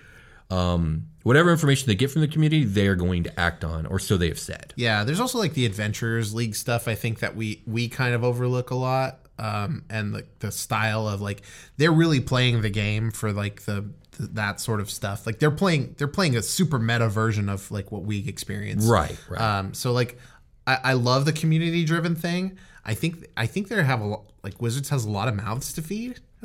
S3: um, whatever information they get from the community, they are going to act on, or so they have said.
S2: Yeah, there's also like the Adventurers League stuff. I think that we we kind of overlook a lot, um, and the the style of like they're really playing the game for like the, the that sort of stuff. Like they're playing they're playing a super meta version of like what we experience.
S3: Right, right.
S2: Um, so like I, I love the community driven thing. I think I think they have a lot, like Wizards has a lot of mouths to feed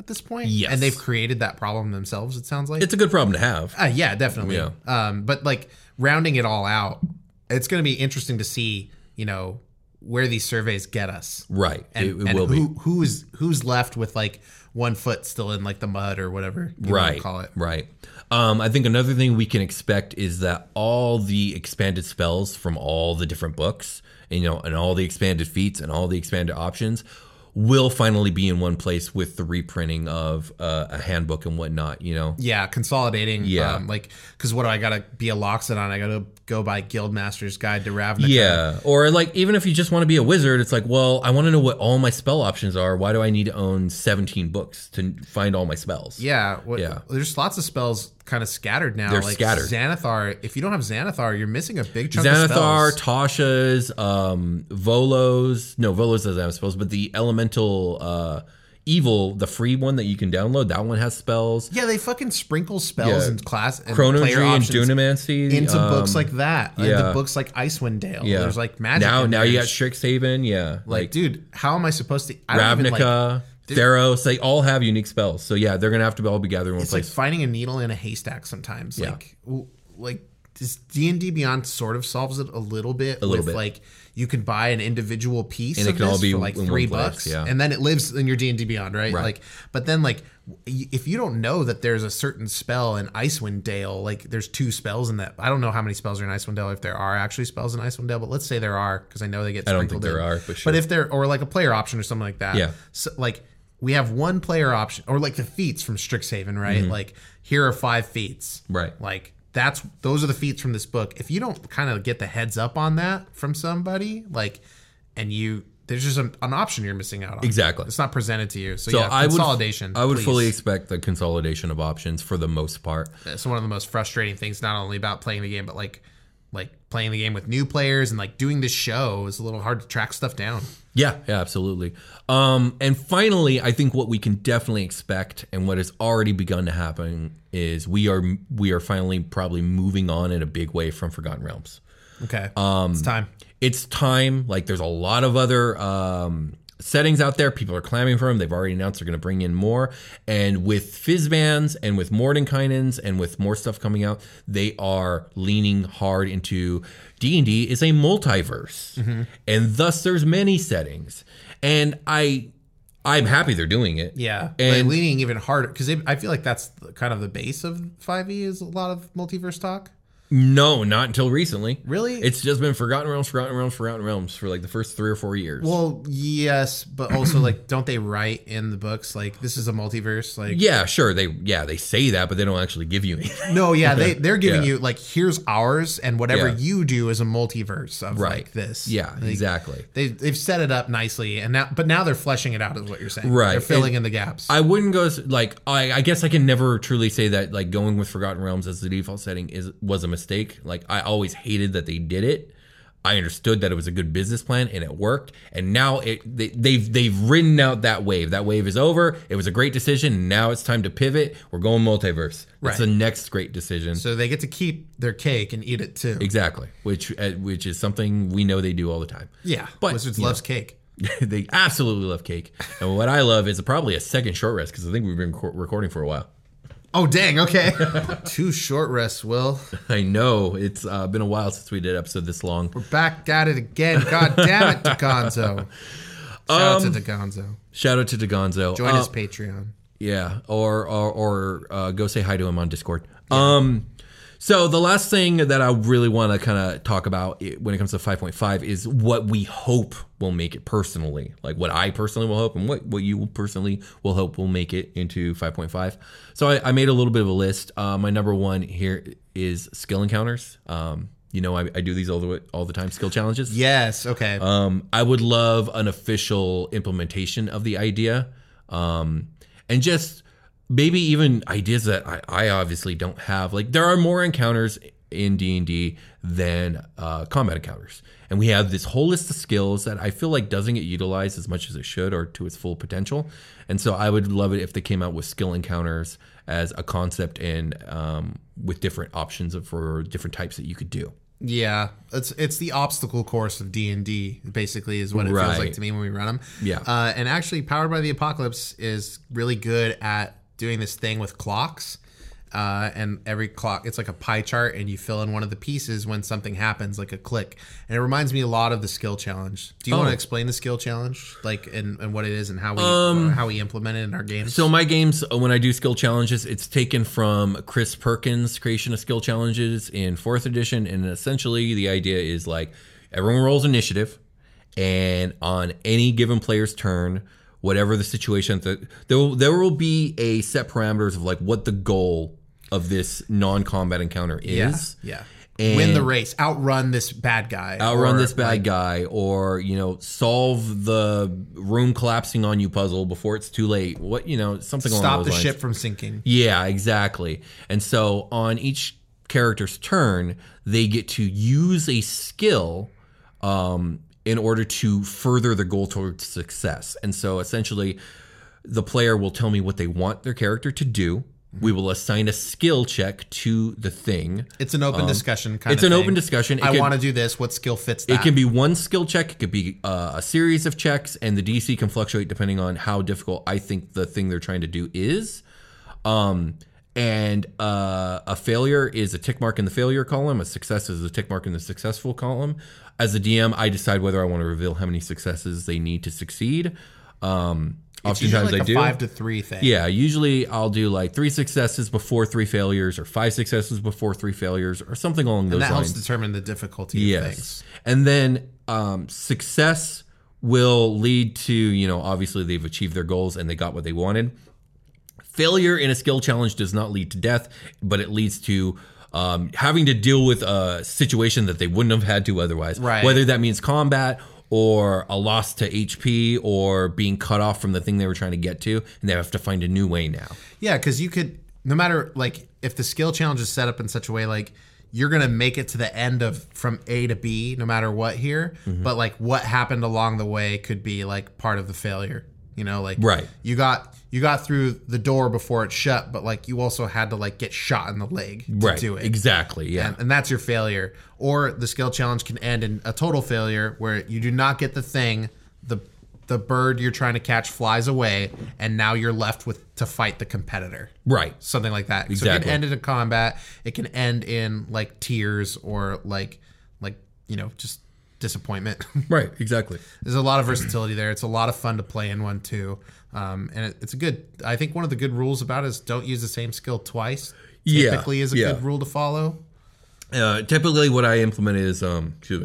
S2: at this point.
S3: Yes.
S2: And they've created that problem themselves, it sounds like.
S3: It's a good problem to have.
S2: Uh, yeah, definitely.
S3: Yeah.
S2: Um, but like rounding it all out, it's going to be interesting to see, you know, where these surveys get us.
S3: Right.
S2: And,
S3: it it
S2: and
S3: will
S2: who,
S3: be.
S2: who's who's left with like one foot still in like the mud or whatever you want
S3: Right.
S2: to call it.
S3: Right. Um, I think another thing we can expect is that all the expanded spells from all the different books, and, you know, and all the expanded feats and all the expanded options will finally be in one place with the reprinting of uh, a handbook and whatnot, you know?
S2: Yeah, consolidating.
S3: Yeah.
S2: Um, like, because what do I got to be a Loxodon? I got to go buy Guildmaster's Guide to Ravnica.
S3: Yeah. Or like, even if you just want to be a wizard, it's like, well, I want to know what all my spell options are. Why do I need to own seventeen books to find all my spells?
S2: Yeah. What,
S3: Yeah.
S2: There's lots of spells kind of scattered now.
S3: They're
S2: like
S3: scattered.
S2: Xanathar, if you don't have Xanathar, you're missing a big chunk of
S3: Xanathar,
S2: spells.
S3: Tasha's, um, Volos. No, Volos doesn't have spells, but the elemental uh, evil, the free one that you can download, that one has spells.
S2: Yeah, they fucking sprinkle spells
S3: Yeah.
S2: and class and
S3: Chronometry
S2: player
S3: and
S2: options
S3: Dunamancy.
S2: into
S3: um,
S2: books like that. Like
S3: yeah.
S2: the books like Icewind Dale.
S3: Yeah.
S2: There's like magic.
S3: Now,
S2: in
S3: now
S2: there.
S3: you got Strixhaven. Yeah.
S2: Like, dude, how am I supposed to? I don't even, like,
S3: Ravnica, Theros, they all have unique spells. So yeah, they're going to have to all be gathered in one
S2: it's like
S3: place.
S2: finding a needle in a haystack sometimes.
S3: Yeah.
S2: Like, w- like this D and D Beyond sort of solves it a little bit.
S3: A little
S2: with
S3: bit.
S2: Like you could buy an individual piece
S3: And
S2: of
S3: it can all
S2: this
S3: be
S2: for like
S3: in
S2: three
S3: one place,
S2: bucks,
S3: yeah.
S2: and then it lives in your D and D Beyond, right?
S3: Right.
S2: Like, but then like y- if you don't know that there's a certain spell in Icewind Dale, like there's two spells in that. I don't know how many spells are in Icewind Dale, if there are actually spells in Icewind Dale, but let's say there are because I know they get.
S3: I don't
S2: sprinkled
S3: think there
S2: in.
S3: are, but sure.
S2: But if there or like a player option or something like that,
S3: Yeah.
S2: So like we have one player option or like the feats from Strixhaven, right? Like here are five feats,
S3: Mm-hmm. Right.
S2: Like that's those are the feats from this book. If you don't kind of get the heads up on that from somebody, like, and you there's just an, an option you're missing out on.
S3: Exactly.
S2: It's not presented to you. So,
S3: So
S2: yeah,
S3: I would,
S2: consolidation.
S3: I would
S2: please.
S3: fully expect the consolidation of options for the most part.
S2: It's one of the most frustrating things, not only about playing the game, but like like playing the game with new players and like doing this show is a little hard to track stuff down.
S3: Yeah, yeah, absolutely. Um, and finally, I think what we can definitely expect, and what has already begun to happen, is we are we are finally probably moving on in a big way from Forgotten Realms.
S2: Okay, um, it's time.
S3: It's time. Like, there's a lot of other um, settings out there. People are clamoring for them. They've already announced they're going to bring in more. And with Fizzbans and with Mordenkainen's and with more stuff coming out, they are leaning hard into D and D is a multiverse.
S2: Mm-hmm.
S3: And thus there's many settings. And I... I'm happy they're doing it.
S2: Yeah,
S3: And-
S2: like leaning even harder because I feel like that's the- kind of the base of five E is a lot of multiverse talk.
S3: No, not until recently.
S2: Really?
S3: It's just been Forgotten Realms, Forgotten Realms, Forgotten Realms for like the first three or four years.
S2: Well, yes, but also like, don't they write in the books like this is a multiverse? Like,
S3: yeah, sure. They yeah they say that, but they don't actually give you anything.
S2: no, yeah, they they're giving
S3: Yeah.
S2: you like here's ours, and whatever
S3: Yeah.
S2: you do is a multiverse of
S3: Right.
S2: like this.
S3: Yeah,
S2: Like,
S3: exactly.
S2: They they've set it up nicely, and now but now they're fleshing it out, is what you're saying.
S3: Right.
S2: They're filling
S3: And
S2: in the gaps.
S3: I wouldn't go as- like I, I guess I can never truly say that like going with Forgotten Realms as the default setting is was a mistake. Like I always hated that they did it. I understood that it was a good business plan and it worked. And now it they, they've they've ridden out that wave. That wave is over. It was a great decision. Now it's time to pivot. We're going multiverse.
S2: Right.
S3: That's the next great decision.
S2: so they get to keep their cake and eat it too.
S3: Exactly, which uh, which is something we know they do all the time.
S2: Yeah,
S3: But,
S2: Wizards
S3: you know.
S2: loves cake.
S3: They absolutely love cake. And what I love is probably a second short rest because I think we've been co- recording for a while.
S2: Oh dang! Okay, two short rests. Will
S3: I know it's uh, been a while since we did an episode this long.
S2: we're back at it again? God damn it, DeGonzo! Shout out
S3: Um,
S2: to DeGonzo.
S3: Shout out to DeGonzo.
S2: Join
S3: Uh,
S2: his Patreon.
S3: Yeah, or or, or uh, go say hi to him on Discord. Um, so the last thing that I really want to kind of talk about i- when it comes to five point five is what we hope will make it personally, like what I personally will hope and what, what you personally will hope will make it into five point five. So I, I made a little bit of a list. Uh, my number one here is skill encounters. Um, you know, I, I do these all the way, all the time, skill challenges.
S2: Yes. Okay.
S3: Um, I would love an official implementation of the idea, um, and just maybe even ideas that I, I obviously don't have. Like there are more encounters in D and D than uh, combat encounters, and we have this whole list of skills that I feel like doesn't get utilized as much as it should or to its full potential. And so I would love it if they came out with skill encounters as a concept and um, with different options of, for different types that you could do.
S2: Yeah, it's it's the obstacle course of D and D, basically, is what it
S3: Right.
S2: feels like to me when we run them.
S3: Yeah.
S2: Uh, and actually, Powered by the Apocalypse is really good at doing this thing with clocks. Uh, and every clock, it's like a pie chart, and you fill in one of the pieces when something happens, like a click. And it reminds me a lot of the skill challenge. Do you
S3: Oh.
S2: want to explain the skill challenge, like, and, and what it is, and how we how we implement it in our games?
S3: So my games, uh, when I do skill challenges, it's taken from Chris Perkins' creation of skill challenges in fourth edition, and essentially the idea is like everyone rolls initiative, and on any given player's turn, whatever the situation, that there will, there will be a set parameters of like what the goal of this non-combat encounter is.
S2: yeah,
S3: And
S2: win the race, outrun this bad guy,
S3: outrun
S2: or,
S3: this bad
S2: like,
S3: guy, or you know, solve the room collapsing on you puzzle before it's too late. What you know, something along
S2: stop
S3: those
S2: the
S3: lines.
S2: ship from sinking.
S3: Yeah, exactly. And so on each character's turn, they get to use a skill um, in order to further the goal towards success. And so essentially, the player will tell me what they want their character to do. We will assign a skill check to the thing.
S2: It's an open discussion kind
S3: it's
S2: of
S3: an
S2: thing.
S3: open discussion. It
S2: I
S3: could-
S2: want to do this. What skill fits that?
S3: It can be one skill check. It could be uh, a series of checks, and the D C can fluctuate depending on how difficult I think the thing they're trying to do is. Um, and uh, a failure is a tick mark in the failure column. A success is a tick mark in the successful column. As a D M, I decide whether I want to reveal how many successes they need to succeed. Um,
S2: It's usually
S3: oftentimes
S2: like
S3: I
S2: a
S3: do.
S2: five to three thing.
S3: Yeah, usually I'll do like three successes before three failures, or five successes before three failures, or something along those
S2: and that
S3: lines.
S2: helps determine the difficulty
S3: Yes.
S2: of things.
S3: And then um, success will lead to, you know, obviously they've achieved their goals and they got what they wanted. Failure in a skill challenge does not lead to death, but it leads to um, having to deal with a situation that they wouldn't have had to otherwise.
S2: Right.
S3: Whether that means combat or a loss to H P or being cut off from the thing they were trying to get to, and they have to find a new way now.
S2: Yeah, because you could, no matter, like, if the skill challenge is set up in such a way, like, you're going to make it to the end of from A to B, no matter what here.
S3: Mm-hmm.
S2: But, like, what happened along the way could be, like, part of the failure. You know, like,
S3: Right.
S2: you got you got through the door before it shut, but, like, you also had to, like, get shot in the leg to
S3: Right.
S2: do it.
S3: Exactly. Yeah.
S2: And, and that's your failure. Or the skill challenge can end in a total failure where you do not get the thing, the the bird you're trying to catch flies away, and now you're left with to fight the competitor.
S3: right.
S2: Something like that. So it
S3: Exactly.
S2: can end in a combat. It can end in like tears or like like, you know, just disappointment.
S3: Right. Exactly.
S2: There's a lot of versatility there. It's a lot of fun to play in one too. Um, and it, it's a good, I think one of the good rules about it is don't use the same skill twice.
S3: Yeah,
S2: Typically is a
S3: yeah.
S2: good rule to follow.
S3: Uh, typically, what I implement is, um, excuse me,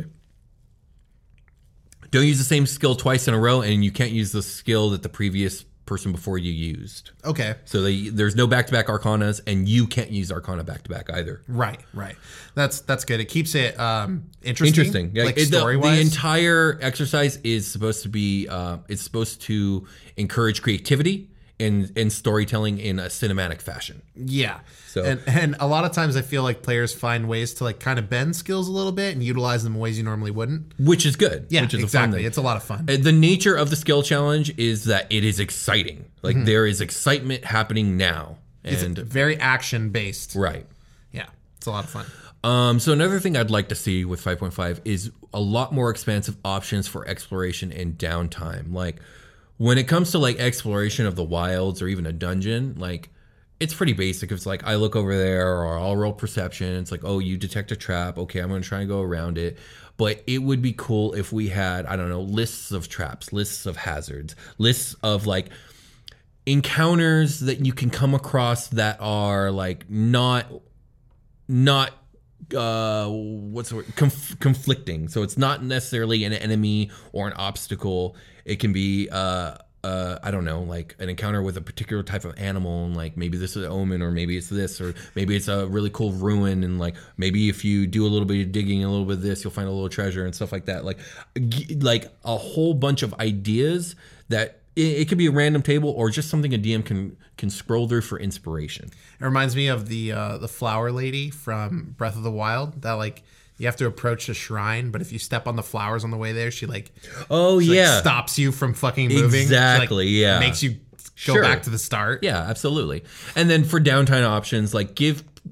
S3: don't use the same skill twice in a row, and you can't use the skill that the previous person before you used.
S2: Okay.
S3: So they, there's no back-to-back arcanas, and you can't use arcana back-to-back either.
S2: Right, right. That's that's good. It keeps it um, interesting.
S3: Interesting. Yeah,
S2: like
S3: it- the,
S2: story
S3: the
S2: wise.
S3: entire exercise is supposed to be, uh, it's supposed to encourage creativity and, and storytelling in a cinematic fashion.
S2: Yeah.
S3: So-
S2: and and a lot of times I feel like players find ways to like kind of bend skills a little bit and utilize them in ways you normally wouldn't.
S3: Which is good.
S2: Yeah,
S3: which is a fun
S2: exactly.
S3: thing.
S2: It's a lot of fun.
S3: Uh, The nature of the skill challenge is that it is exciting. Like
S2: Mm-hmm.
S3: there is excitement happening now.
S2: It's
S3: And
S2: very action based.
S3: right.
S2: Yeah. It's a lot of fun.
S3: Um, so another thing I'd like to see with five point five is a lot more expansive options for exploration and downtime. Like when it comes to like exploration of the wilds or even a dungeon, like it's pretty basic. It's like I look over there or I'll roll perception. It's like, oh, you detect a trap. Okay, I'm going to try and go around it. But it would be cool if we had, I don't know, lists of traps, lists of hazards, lists of like encounters that you can come across that are like not not uh what's the word Conf- conflicting. So it's not necessarily an enemy or an obstacle. It can be uh uh I don't know, like an encounter with a particular type of animal, and like maybe this is an omen, or maybe it's this, or maybe it's a really cool ruin, and like maybe if you do a little bit of digging, a little bit of this, you'll find a little treasure and stuff like that. Like g- like a whole bunch of ideas that it, it could be a random table or just something a D M can can scroll through for inspiration.
S2: It reminds me of the uh, the flower lady from Breath of the Wild that like you have to approach the shrine, but if you step on the flowers on the way there, she like
S3: Oh
S2: she, like,
S3: yeah.
S2: stops you from fucking moving.
S3: Exactly,
S2: She, like,
S3: yeah.
S2: makes you go
S3: Sure.
S2: back to the start.
S3: Yeah, absolutely. And then for downtime options, like give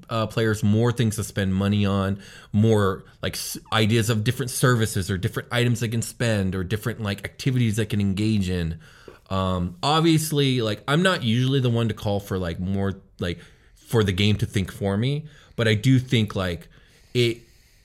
S3: uh, players more things to spend money on, more like s- ideas of different services or different items they can spend or different like activities they can engage in. Um, obviously, like I'm not usually the one to call for like more like for the game to think for me, but I do think like it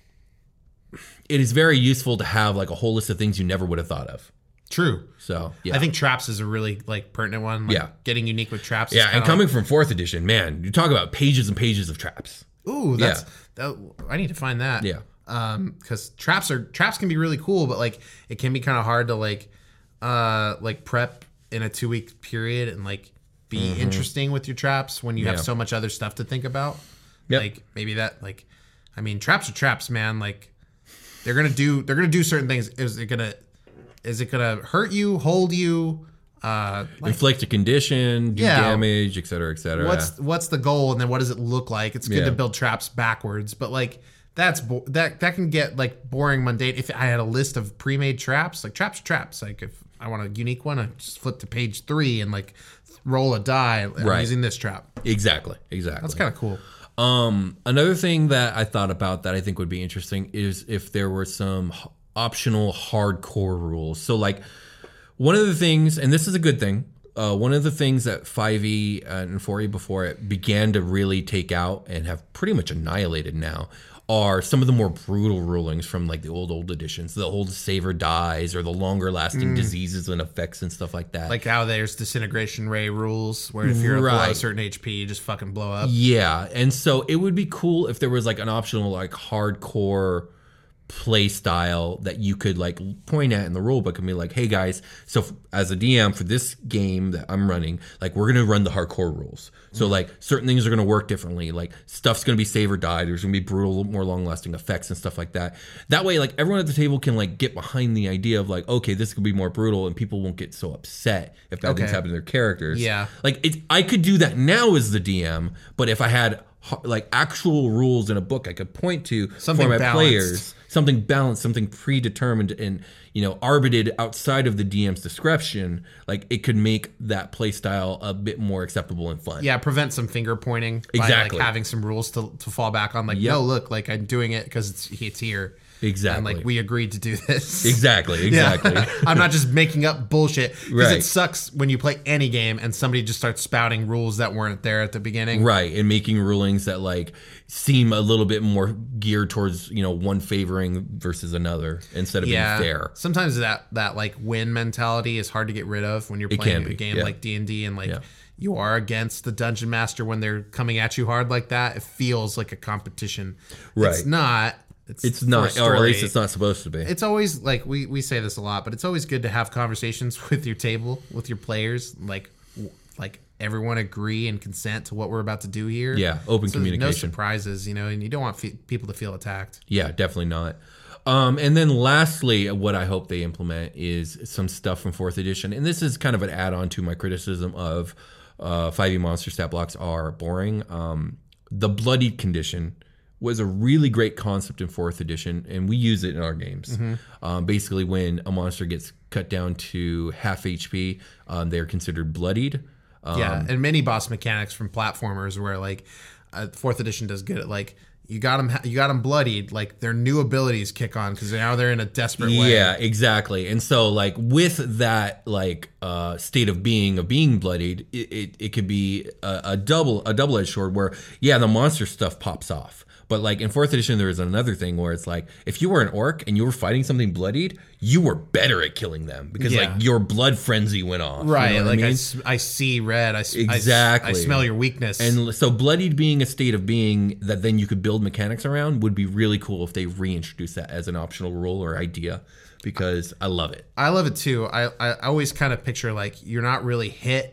S3: it is very useful to have like a whole list of things you never would have thought of.
S2: True.
S3: So yeah,
S2: I think traps is a really like pertinent one. Like,
S3: Yeah.
S2: getting unique with traps. is
S3: yeah, and
S2: kinda
S3: coming
S2: like,
S3: from fourth edition, man, you talk about pages and pages of traps.
S2: ooh, that's that, I need to find that.
S3: Yeah.
S2: Um, because traps are traps can be really cool, but like it can be kind of hard to like, uh, like prep in a two week period and like be interesting with your traps when you have
S3: Mm-hmm. Yeah.
S2: so much other stuff to think about.
S3: Yep.
S2: Like maybe that like, I mean, traps are traps, man. Like they're gonna do they're gonna do certain things. Is it gonna is it gonna hurt you, hold you? Uh, like,
S3: Inflict a condition, do
S2: Yeah.
S3: damage, et cetera, et cetera.
S2: what's what's the goal, and then what does it look like? It's good
S3: Yeah.
S2: to build traps backwards, but like that's bo- that that can get like boring, mundane. If I had a list of pre-made traps, like traps, are traps. Like if I want a unique one, I just flip to page three and like roll a die. I'm
S3: Right.
S2: using this trap.
S3: Exactly, exactly.
S2: That's kind of cool.
S3: Um, another thing that I thought about that I think would be interesting is if there were some h- optional hardcore rules. So like one of the things, and this is a good thing, uh, one of the things that five E and four E before it began to really take out and have pretty much annihilated now are some of the more brutal rulings from like the old, old editions, the old save or dies or the longer lasting diseases and effects and stuff like that.
S2: Like how there's disintegration ray rules, where if you're below a
S3: Right.
S2: certain H P, you just fucking blow up.
S3: Yeah, and so it would be cool if there was like an optional like hardcore play style that you could like point at in the rule book and be like, hey guys, so f- as a D M for this game that I'm running, like we're gonna run the hardcore rules. So like certain things are gonna work differently. Like stuff's gonna be save or die. There's gonna be brutal, more long lasting effects and stuff like that. That way, like everyone at the table can like get behind the idea of like, okay, this could be more brutal, and people won't get so upset if bad things
S2: Okay.
S3: happen to their characters.
S2: Yeah.
S3: Like it, I could do that now as the D M, but if I had ho- like actual rules in a book I could point to
S2: Something
S3: for my
S2: balanced.
S3: players, something balanced, something predetermined and, you know, arbitrated outside of the D M's discretion, like it could make that play style a bit more acceptable and fun.
S2: Yeah, prevent some finger pointing by
S3: Exactly.
S2: like having some rules to, to fall back on. Like,
S3: Yep.
S2: no, look, like I'm doing it because it's it's here.
S3: Exactly.
S2: And like we agreed to do this.
S3: Exactly, exactly.
S2: Yeah. I'm not just making up bullshit. Because
S3: Right.
S2: it sucks when you play any game and somebody just starts spouting rules that weren't there at the beginning.
S3: Right, and making rulings that like seem a little bit more geared towards, you know, one favoring versus another instead of
S2: Yeah.
S3: being fair.
S2: Sometimes that that like win mentality is hard to get rid of when you're
S3: It
S2: playing
S3: can
S2: a
S3: be,
S2: game
S3: yeah.
S2: like D and D and like
S3: Yeah.
S2: you are against the dungeon master when they're coming at you hard like that. It feels like a competition.
S3: Right.
S2: It's not. It's,
S3: It's
S2: for a
S3: not, or at
S2: story.
S3: least it's not supposed to be.
S2: It's always like we, we say this a lot, but it's always good to have conversations with your table, with your players, like w- like everyone agree and consent to what we're about to do here.
S3: Yeah, open
S2: So there's no
S3: communication.
S2: surprises, you know, and you don't want fe- people to feel attacked.
S3: Yeah, definitely not. Um, and then lastly, what I hope they implement is some stuff from fourth edition. And this is kind of an add-on to my criticism of uh, five E monster stat blocks are boring. Um, the bloodied condition was a really great concept in fourth edition, and we use it in our games. Um, basically, when a monster gets cut down to half H P, um, they're considered bloodied. Um,
S2: yeah, and many boss mechanics from platformers where like uh, fourth edition does good at like you got them you got them bloodied, like their new abilities kick on because now they're in a desperate way.
S3: Yeah, exactly. And so like with that like uh state of being of being bloodied, it it, it could be a, a double a double-edged sword where yeah, the monster stuff pops off. But like in fourth edition, there is another thing where it's like if you were an orc and you were fighting something bloodied, you were better at killing them because
S2: Yeah.
S3: like your blood frenzy went off. you
S2: Right,
S3: know what
S2: like
S3: I
S2: I,
S3: mean?
S2: s- I see red. I, s- I s-
S3: Exactly.
S2: I smell your weakness.
S3: And so bloodied being a state of being that then you could build mechanics around would be really cool if they reintroduce that as an optional rule or idea because I love it.
S2: I love it too. I, I always kind of picture like you're not really hit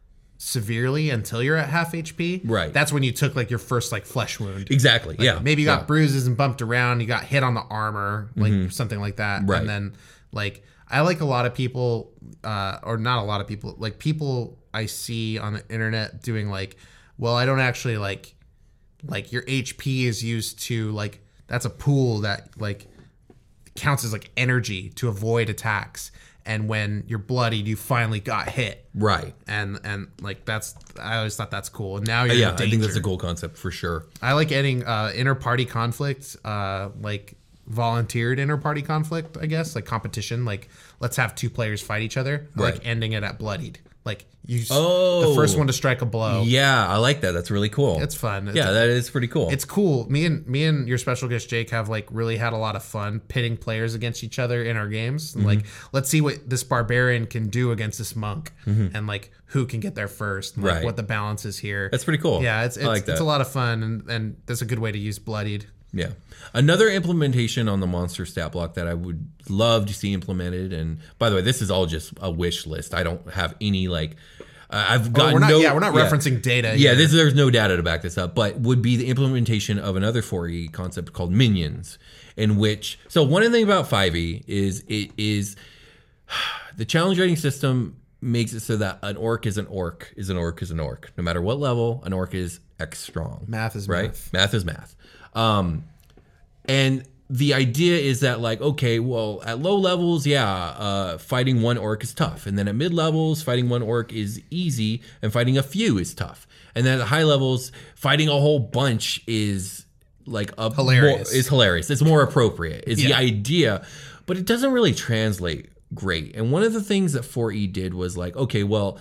S2: severely until you're at half H P.
S3: Right.
S2: That's when you took like your first like flesh wound.
S3: Exactly. yeah.
S2: Maybe you got
S3: Yeah.
S2: bruises and bumped around. You got hit on the armor, like something like that.
S3: Right.
S2: And then like I like a lot of people, uh, or not a lot of people, like people I see on the internet doing like, well, I don't actually like, like your H P is used to like that's a pool that like counts as like energy to avoid attacks. and when you're bloodied, you finally got hit.
S3: Right.
S2: And and like that's I always thought that's cool. And now you're
S3: Yeah,
S2: in
S3: I
S2: danger.
S3: think that's a cool concept for sure.
S2: I like ending uh, inter-party conflict, uh, like volunteered inter-party conflict, I guess, like competition. Like, let's have two players fight each other. I
S3: Right.
S2: like ending it at bloodied. Like, you,
S3: Oh.
S2: the first one to strike a blow.
S3: Yeah, I like that. That's really cool.
S2: It's fun. It's,
S3: yeah, that is pretty cool.
S2: it's cool. Me and me and your special guest Jake have like really had a lot of fun pitting players against each other in our games.
S3: Mm-hmm.
S2: Like, let's see what this barbarian can do against this monk, and like who can get there first. And, like,
S3: Right.
S2: what the balance is here.
S3: That's pretty cool.
S2: Yeah, it's it's,
S3: I like that.
S2: it's a lot of fun, and and that's a good way to use bloodied.
S3: Yeah. Another implementation on the monster stat block that I would love to see implemented, and by the way, this is all just a wish list. I don't have any like. Uh, I've got
S2: Oh, we're not,
S3: no.
S2: yeah, we're not referencing data.
S3: Yeah,
S2: here.
S3: this, there's no data to back this up, but would be the implementation of another four E concept called minions, in which so one of the things about five E is it is the challenge rating system makes it so that an orc is an orc is an orc is an orc. No matter what level, an orc is X strong.
S2: Math is
S3: right.
S2: math.
S3: Math is math. Um, and the idea is that like, okay, well, at low levels, yeah, uh, fighting one orc is tough. And then at mid levels, fighting one orc is easy and fighting a few is tough. And then at high levels, fighting a whole bunch is like a
S2: Hilarious.
S3: More, is hilarious. It's more appropriate. Is the
S2: Yeah.
S3: idea, but it doesn't really translate great. And one of the things that four E did was like, okay, well,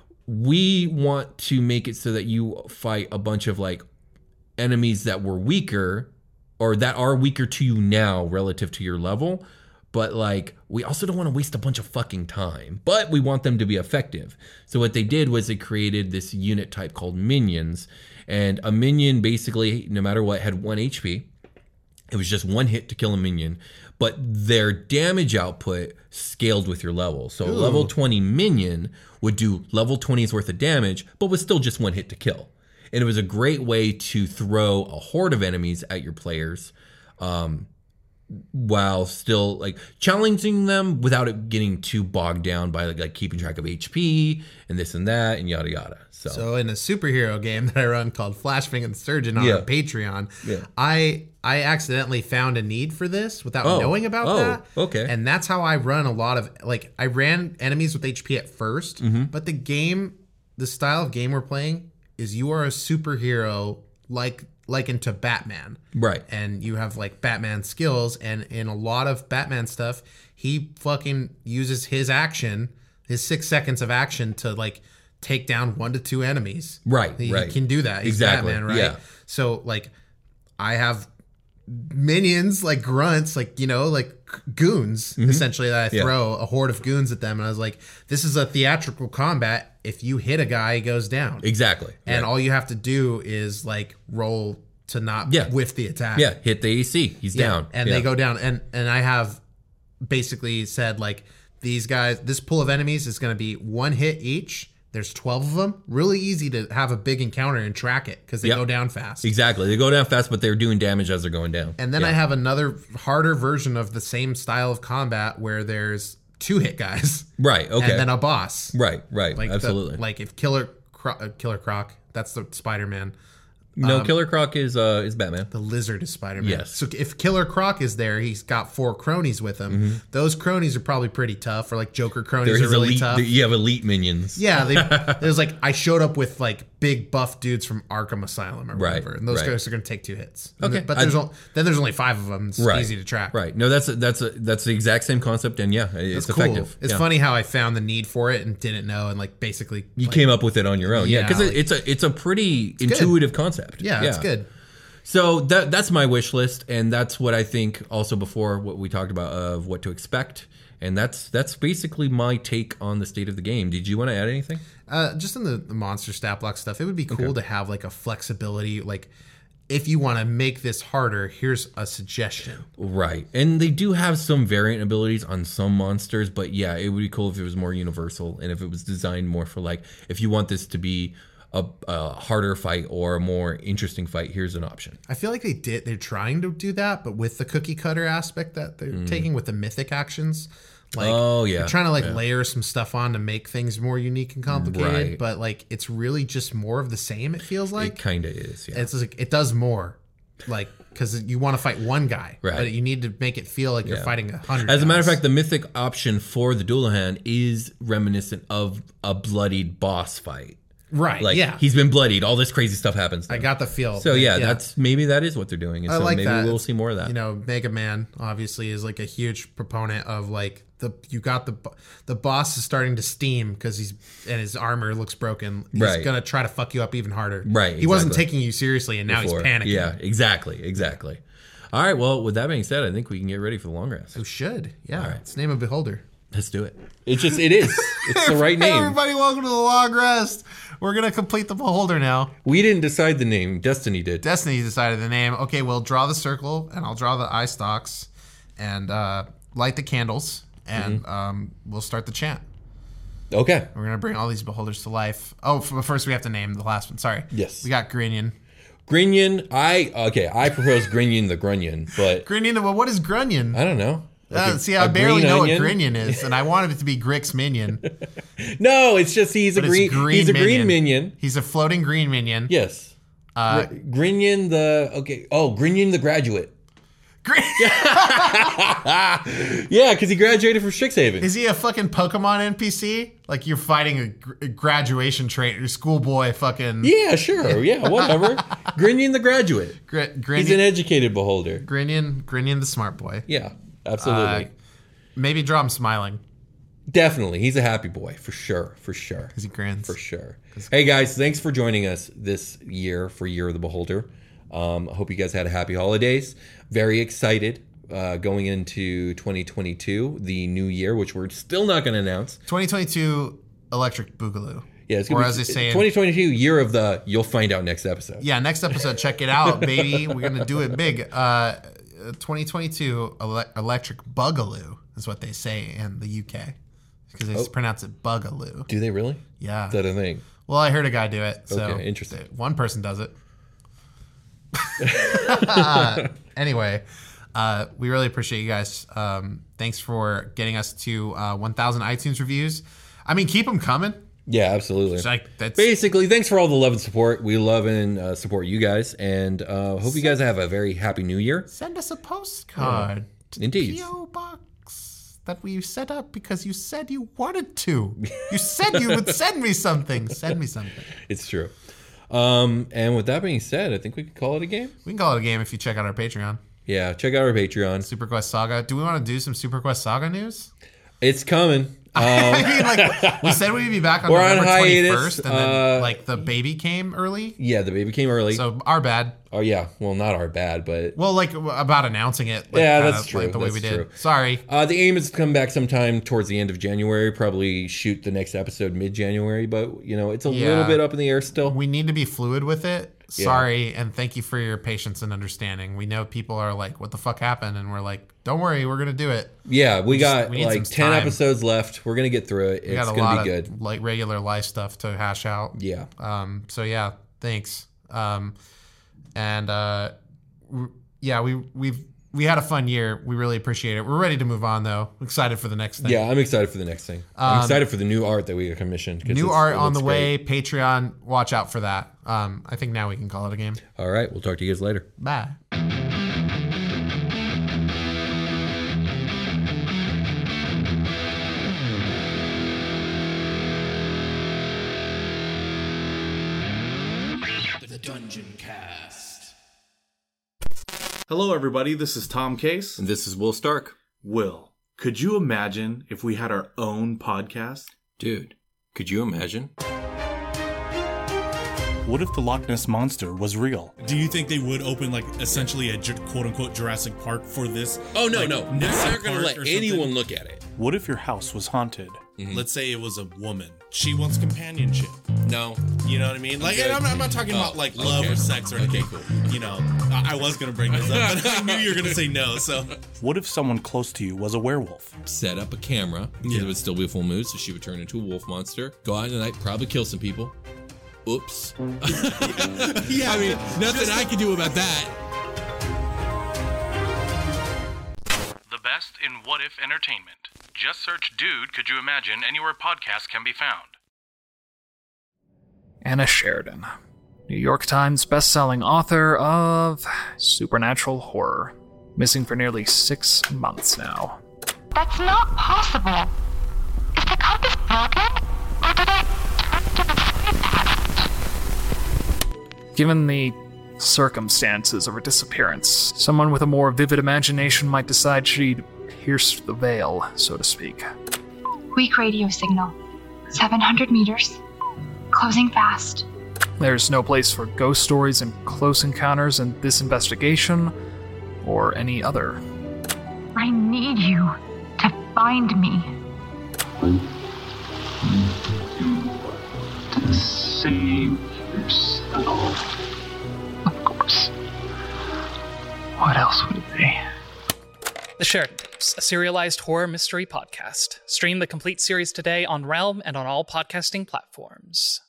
S3: we want to make it so that you fight a bunch of like enemies that were weaker or that are weaker to you now relative to your level, but like we also don't want to waste a bunch of fucking time, but we want them to be effective. So what they did was they created this unit type called minions, and a minion basically, no matter what, had one H P. It was just one hit to kill a minion, but their damage output scaled with your level. So a level twenty minion would do level twenty's worth of damage, but was still just one hit to kill. And it was a great way to throw a horde of enemies at your players, um, while still like challenging them without it getting too bogged down by like, like keeping track of H P and this and that and yada yada. So,
S2: So in a superhero game that I run called Flashbang and the Surgeon on
S3: Yeah.
S2: our Patreon,
S3: Yeah.
S2: I I accidentally found a need for this without
S3: Oh.
S2: knowing about
S3: Oh,
S2: that.
S3: okay.
S2: And that's how I run a lot of like I ran enemies with H P at first,
S3: Mm-hmm.
S2: but the game, the style of game we're playing is you are a superhero like like into Batman.
S3: right.
S2: And you have like Batman skills, and in a lot of Batman stuff, he fucking uses his action, his six seconds of action to like take down one to two enemies.
S3: Right,
S2: He,
S3: right.
S2: he can do that. He's
S3: Exactly,
S2: Batman, right?
S3: yeah.
S2: So like I have minions like grunts, like, you know, like goons essentially that I
S3: Mm-hmm. Yeah.
S2: throw a horde of goons at them. And I was like, this is a theatrical combat. If you hit a guy, he goes down.
S3: Exactly.
S2: And
S3: Right.
S2: all you have to do is like roll to not
S3: Yeah.
S2: whiff the attack.
S3: yeah, hit the A C. He's
S2: Yeah,
S3: down.
S2: and
S3: Yeah.
S2: they go down. And and I have basically said like these guys, this pool of enemies is going to be one hit each. There's twelve of them. Really easy to have a big encounter and track it because they
S3: Yep.
S2: go down fast.
S3: Exactly. They go down fast, but they're doing damage as they're going down.
S2: And then
S3: Yeah.
S2: I have another harder version of the same style of combat where there's two hit guys
S3: Right. Okay.
S2: and then a boss.
S3: right. Right.
S2: Like the-
S3: Absolutely.
S2: like if Killer Cro- uh, Killer Croc, that's the Spider-Man.
S3: no, Killer Croc is uh is Batman.
S2: The lizard is Spider-Man.
S3: Yes.
S2: So if Killer Croc is there, he's got four cronies with him. Those cronies are probably pretty tough, or like Joker cronies
S3: There
S2: are
S3: is
S2: really
S3: elite.
S2: tough.
S3: You have elite minions.
S2: Yeah, they, there's like I showed up with like big buff dudes from Arkham Asylum or
S3: Right,
S2: whatever, and those
S3: right.
S2: guys are going to take two hits.
S3: Okay,
S2: but
S3: I-
S2: there's only, then there's only five of them. It's
S3: Right.
S2: easy to track.
S3: Right. No, that's a, that's a, that's the exact same concept, and yeah, it's
S2: It's cool.
S3: effective.
S2: It's
S3: Yeah.
S2: funny how I found the need for it and didn't know, and like basically
S3: You
S2: like,
S3: came up with it on your own. Yeah,
S2: Yeah,
S3: because
S2: like-
S3: it's a it's a pretty
S2: good.
S3: intuitive concept.
S2: Yeah, it's good.
S3: So that that's my wish list, and that's what I think. Also, before what we talked about of what to expect, and that's that's basically my take on the state of the game. Did you want to add anything?
S2: Uh, just in the, the monster stat block stuff, it would be cool to have like a flexibility, like. If you want to make this harder, here's a suggestion.
S3: Right, and they do have some variant abilities on some monsters, but yeah, it would be cool if it was more universal and if it was designed more for like if you want this to be a, a harder fight or a more interesting fight, here's an option.
S2: I feel like they did. They're trying to do that, but with the cookie cutter aspect that they're taking with the mythic actions, like
S3: Oh, yeah.
S2: they're trying to like layer some stuff on to make things more unique and complicated.
S3: Right.
S2: But like it's really just more of the same. It feels like
S3: It kind of is. Yeah.
S2: it's like it does more, like because you want to fight one guy,
S3: Right.
S2: but you need to make it feel like you're
S3: Yeah.
S2: fighting a hundred.
S3: As a matter of
S2: guys.
S3: fact, the mythic option for the Dullahan is reminiscent of a bloodied boss fight.
S2: right?
S3: Like
S2: yeah,
S3: he's been bloodied. All this crazy stuff happens. to
S2: I
S3: him.
S2: got the feel.
S3: So yeah, that's maybe that is what they're doing. And
S2: I
S3: so
S2: like
S3: maybe
S2: that.
S3: we'll see more of that.
S2: You know, Mega Man obviously is like a huge proponent of like the you got the the boss is starting to steam because he's and his armor looks broken. He's
S3: Right.
S2: gonna try to fuck you up even harder.
S3: Right,
S2: He wasn't
S3: exactly.
S2: taking you seriously, and now
S3: Before.
S2: he's panicking.
S3: Yeah, exactly, exactly. All right. Well, with that being said, I think we can get ready for the long rest.
S2: Who should? Yeah.
S3: All right.
S2: It's Name of Beholder.
S3: Let's do it. It's just it is. It's the right
S2: Hey,
S3: name.
S2: everybody, welcome to the long rest. We're gonna complete the Beholder now.
S3: We didn't decide the name. Destiny did.
S2: Destiny decided the name. Okay, we'll draw the circle, and I'll draw the eye stalks, and uh, light the candles, and
S3: Mm-hmm.
S2: um, we'll start the chant.
S3: Okay.
S2: We're gonna bring all these beholders to life. Oh, f- but first we have to name the last one. Sorry.
S3: Yes.
S2: We got Grinion.
S3: Grinion. I okay. I propose Grinion the Grunion, but
S2: Grinion. Well, what is Grunion?
S3: I don't know. Like
S2: Uh,
S3: a-
S2: see, I
S3: a
S2: barely
S3: green
S2: know
S3: onion?
S2: what Grinion is, and I wanted it to be Grix Minion. But
S3: No, it's just he's a
S2: it's
S3: green.
S2: green
S3: he's a
S2: minion.
S3: green minion.
S2: He's a floating green minion.
S3: Yes.
S2: Uh,
S3: Gr- Grinion the okay. Oh, Grinion the graduate.
S2: Grin-
S3: Yeah, because he graduated from Strixhaven.
S2: is he a fucking Pokemon N P C? Like you're fighting a, gr- a graduation train, schoolboy fucking.
S3: Yeah, sure. Yeah, whatever. Grinion the graduate.
S2: Gr- Grinion,
S3: He's an educated beholder.
S2: Grinion, Grinion the smart boy.
S3: Yeah, absolutely.
S2: Uh, maybe draw him smiling
S3: Definitely. He's a happy boy, for sure. For sure.
S2: because he grins.
S3: For sure. Hey, guys, thanks for joining us this year for Year of the Beholder. Um, I hope you guys had a happy holidays. Very excited uh, going into twenty twenty-two, the new year, which we're still not going to announce.
S2: twenty twenty-two Electric Boogaloo.
S3: Yeah, it's
S2: Or
S3: going to
S2: as
S3: be
S2: they say in-
S3: twenty twenty-two, year of the, you'll find out next episode.
S2: Yeah, next episode, check it out, baby. We're gonna do it big. Uh, twenty twenty-two ele- Electric Bugaloo is what they say in the U K because they
S3: Oh.
S2: pronounce it Bugaloo.
S3: Do they really?
S2: Yeah.
S3: Is that a thing?
S2: Well, I heard a guy do it. So
S3: Okay, interesting.
S2: One person does it. Anyway, uh, we really appreciate you guys. Um, thanks for getting us to uh, one thousand iTunes reviews. I mean, keep them coming.
S3: Yeah, absolutely.
S2: It's like that's
S3: Basically, thanks for all the love and support. We love and uh, support you guys, and uh, hope you guys have a very happy new year.
S2: send us a postcard. To
S3: Indeed.
S2: The P O box that we set up because you said you wanted to. You said you would send me something. Send me something.
S3: It's true. Um, and with that being said, I think we could call it a game.
S2: We can call it a game if you check out our Patreon.
S3: Yeah, check out our Patreon.
S2: Super Quest Saga. Do we want to do some Super Quest Saga news?
S3: It's coming.
S2: I mean, like we said, we'd be back on
S3: We're on
S2: November
S3: hiatus,
S2: twenty-first, and then
S3: uh,
S2: like the baby came early,
S3: Yeah, the baby came early.
S2: so our bad.
S3: oh yeah, well not our bad, but
S2: Well, like about announcing it. Like,
S3: Yeah,
S2: kinda
S3: that's true,
S2: Like the way
S3: that's
S2: we did.
S3: true.
S2: Sorry.
S3: uh, the aim is to come back sometime towards the end of January. Probably shoot the next episode mid-January, but you know it's a
S2: Yeah.
S3: little bit up in the air still.
S2: We need to be fluid with it. Sorry, and thank you for your patience and understanding. We know people are like, "What the fuck happened?" And we're like, "Don't worry, we're gonna do it."
S3: yeah, we
S2: just-
S3: got
S2: we need
S3: like
S2: some
S3: ten
S2: time.
S3: episodes left. We're gonna get through it.
S2: We
S3: It's
S2: got a
S3: gonna
S2: lot
S3: be
S2: of
S3: good.
S2: like regular life stuff to hash out.
S3: Yeah.
S2: Um. So yeah, thanks. Um, and uh, w- yeah, we we've we had a fun year. We really appreciate it. We're ready to move on though. Excited for the next thing.
S3: Yeah, I'm excited for the next thing. I'm excited for the new art that we got commissioned. 'cause
S2: New
S3: it's-
S2: art
S3: it
S2: on the
S3: looks
S2: way.
S3: great.
S2: Patreon. Watch out for that. Um. I think now we can call it a game.
S3: All right, we'll talk to you guys later.
S2: Bye.
S7: The Dungeon Cast.
S8: Hello, everybody. This is Tom Case.
S3: And this is Will Stark.
S8: Will, could you imagine if we had our own podcast?
S3: Dude, could you imagine?
S9: What if the Loch Ness Monster was real?
S10: Do you think they would open like essentially a ju- quote unquote Jurassic Park for this?
S3: Oh no,
S10: like,
S3: no,
S10: Nessie
S3: they're not gonna
S10: Park
S3: let
S10: or something?
S3: anyone look at it.
S9: What if your house was haunted?
S10: Let's say it was a woman. She wants companionship.
S3: No.
S10: You know what I mean? Like, and I'm, not, I'm not talking
S3: Oh,
S10: about like love
S3: okay.
S10: or sex or anything.
S3: Okay, cool.
S10: You know, I, I was gonna bring this up, but I knew you were gonna say no. So
S9: What if someone close to you was a werewolf?
S3: Set up a camera because
S10: Yeah.
S3: it would still be a full moon, so she would turn into a wolf monster. Go out at night, probably kill some people. Oops.
S10: yeah,
S3: I mean, nothing I can do about that.
S11: The best in what if entertainment. Just search Dude, Could You Imagine anywhere podcasts can be found.
S12: Anna Sheridan. New York Times best-selling author of supernatural horror. Missing for nearly six months now.
S13: That's not possible. Is the compass broken? Or did I turn to the time past?
S12: Given the circumstances of her disappearance, someone with a more vivid imagination might decide she'd pierced the veil, so to speak.
S13: Weak radio signal. seven hundred meters. Closing fast.
S12: There's no place for ghost stories and close encounters in this investigation, or any other.
S13: I need you to find me.
S14: To save yourself. Of course. What else would it be?
S15: The Sheridan Tapes, a serialized horror mystery podcast. Stream the complete series today on Realm and on all podcasting platforms.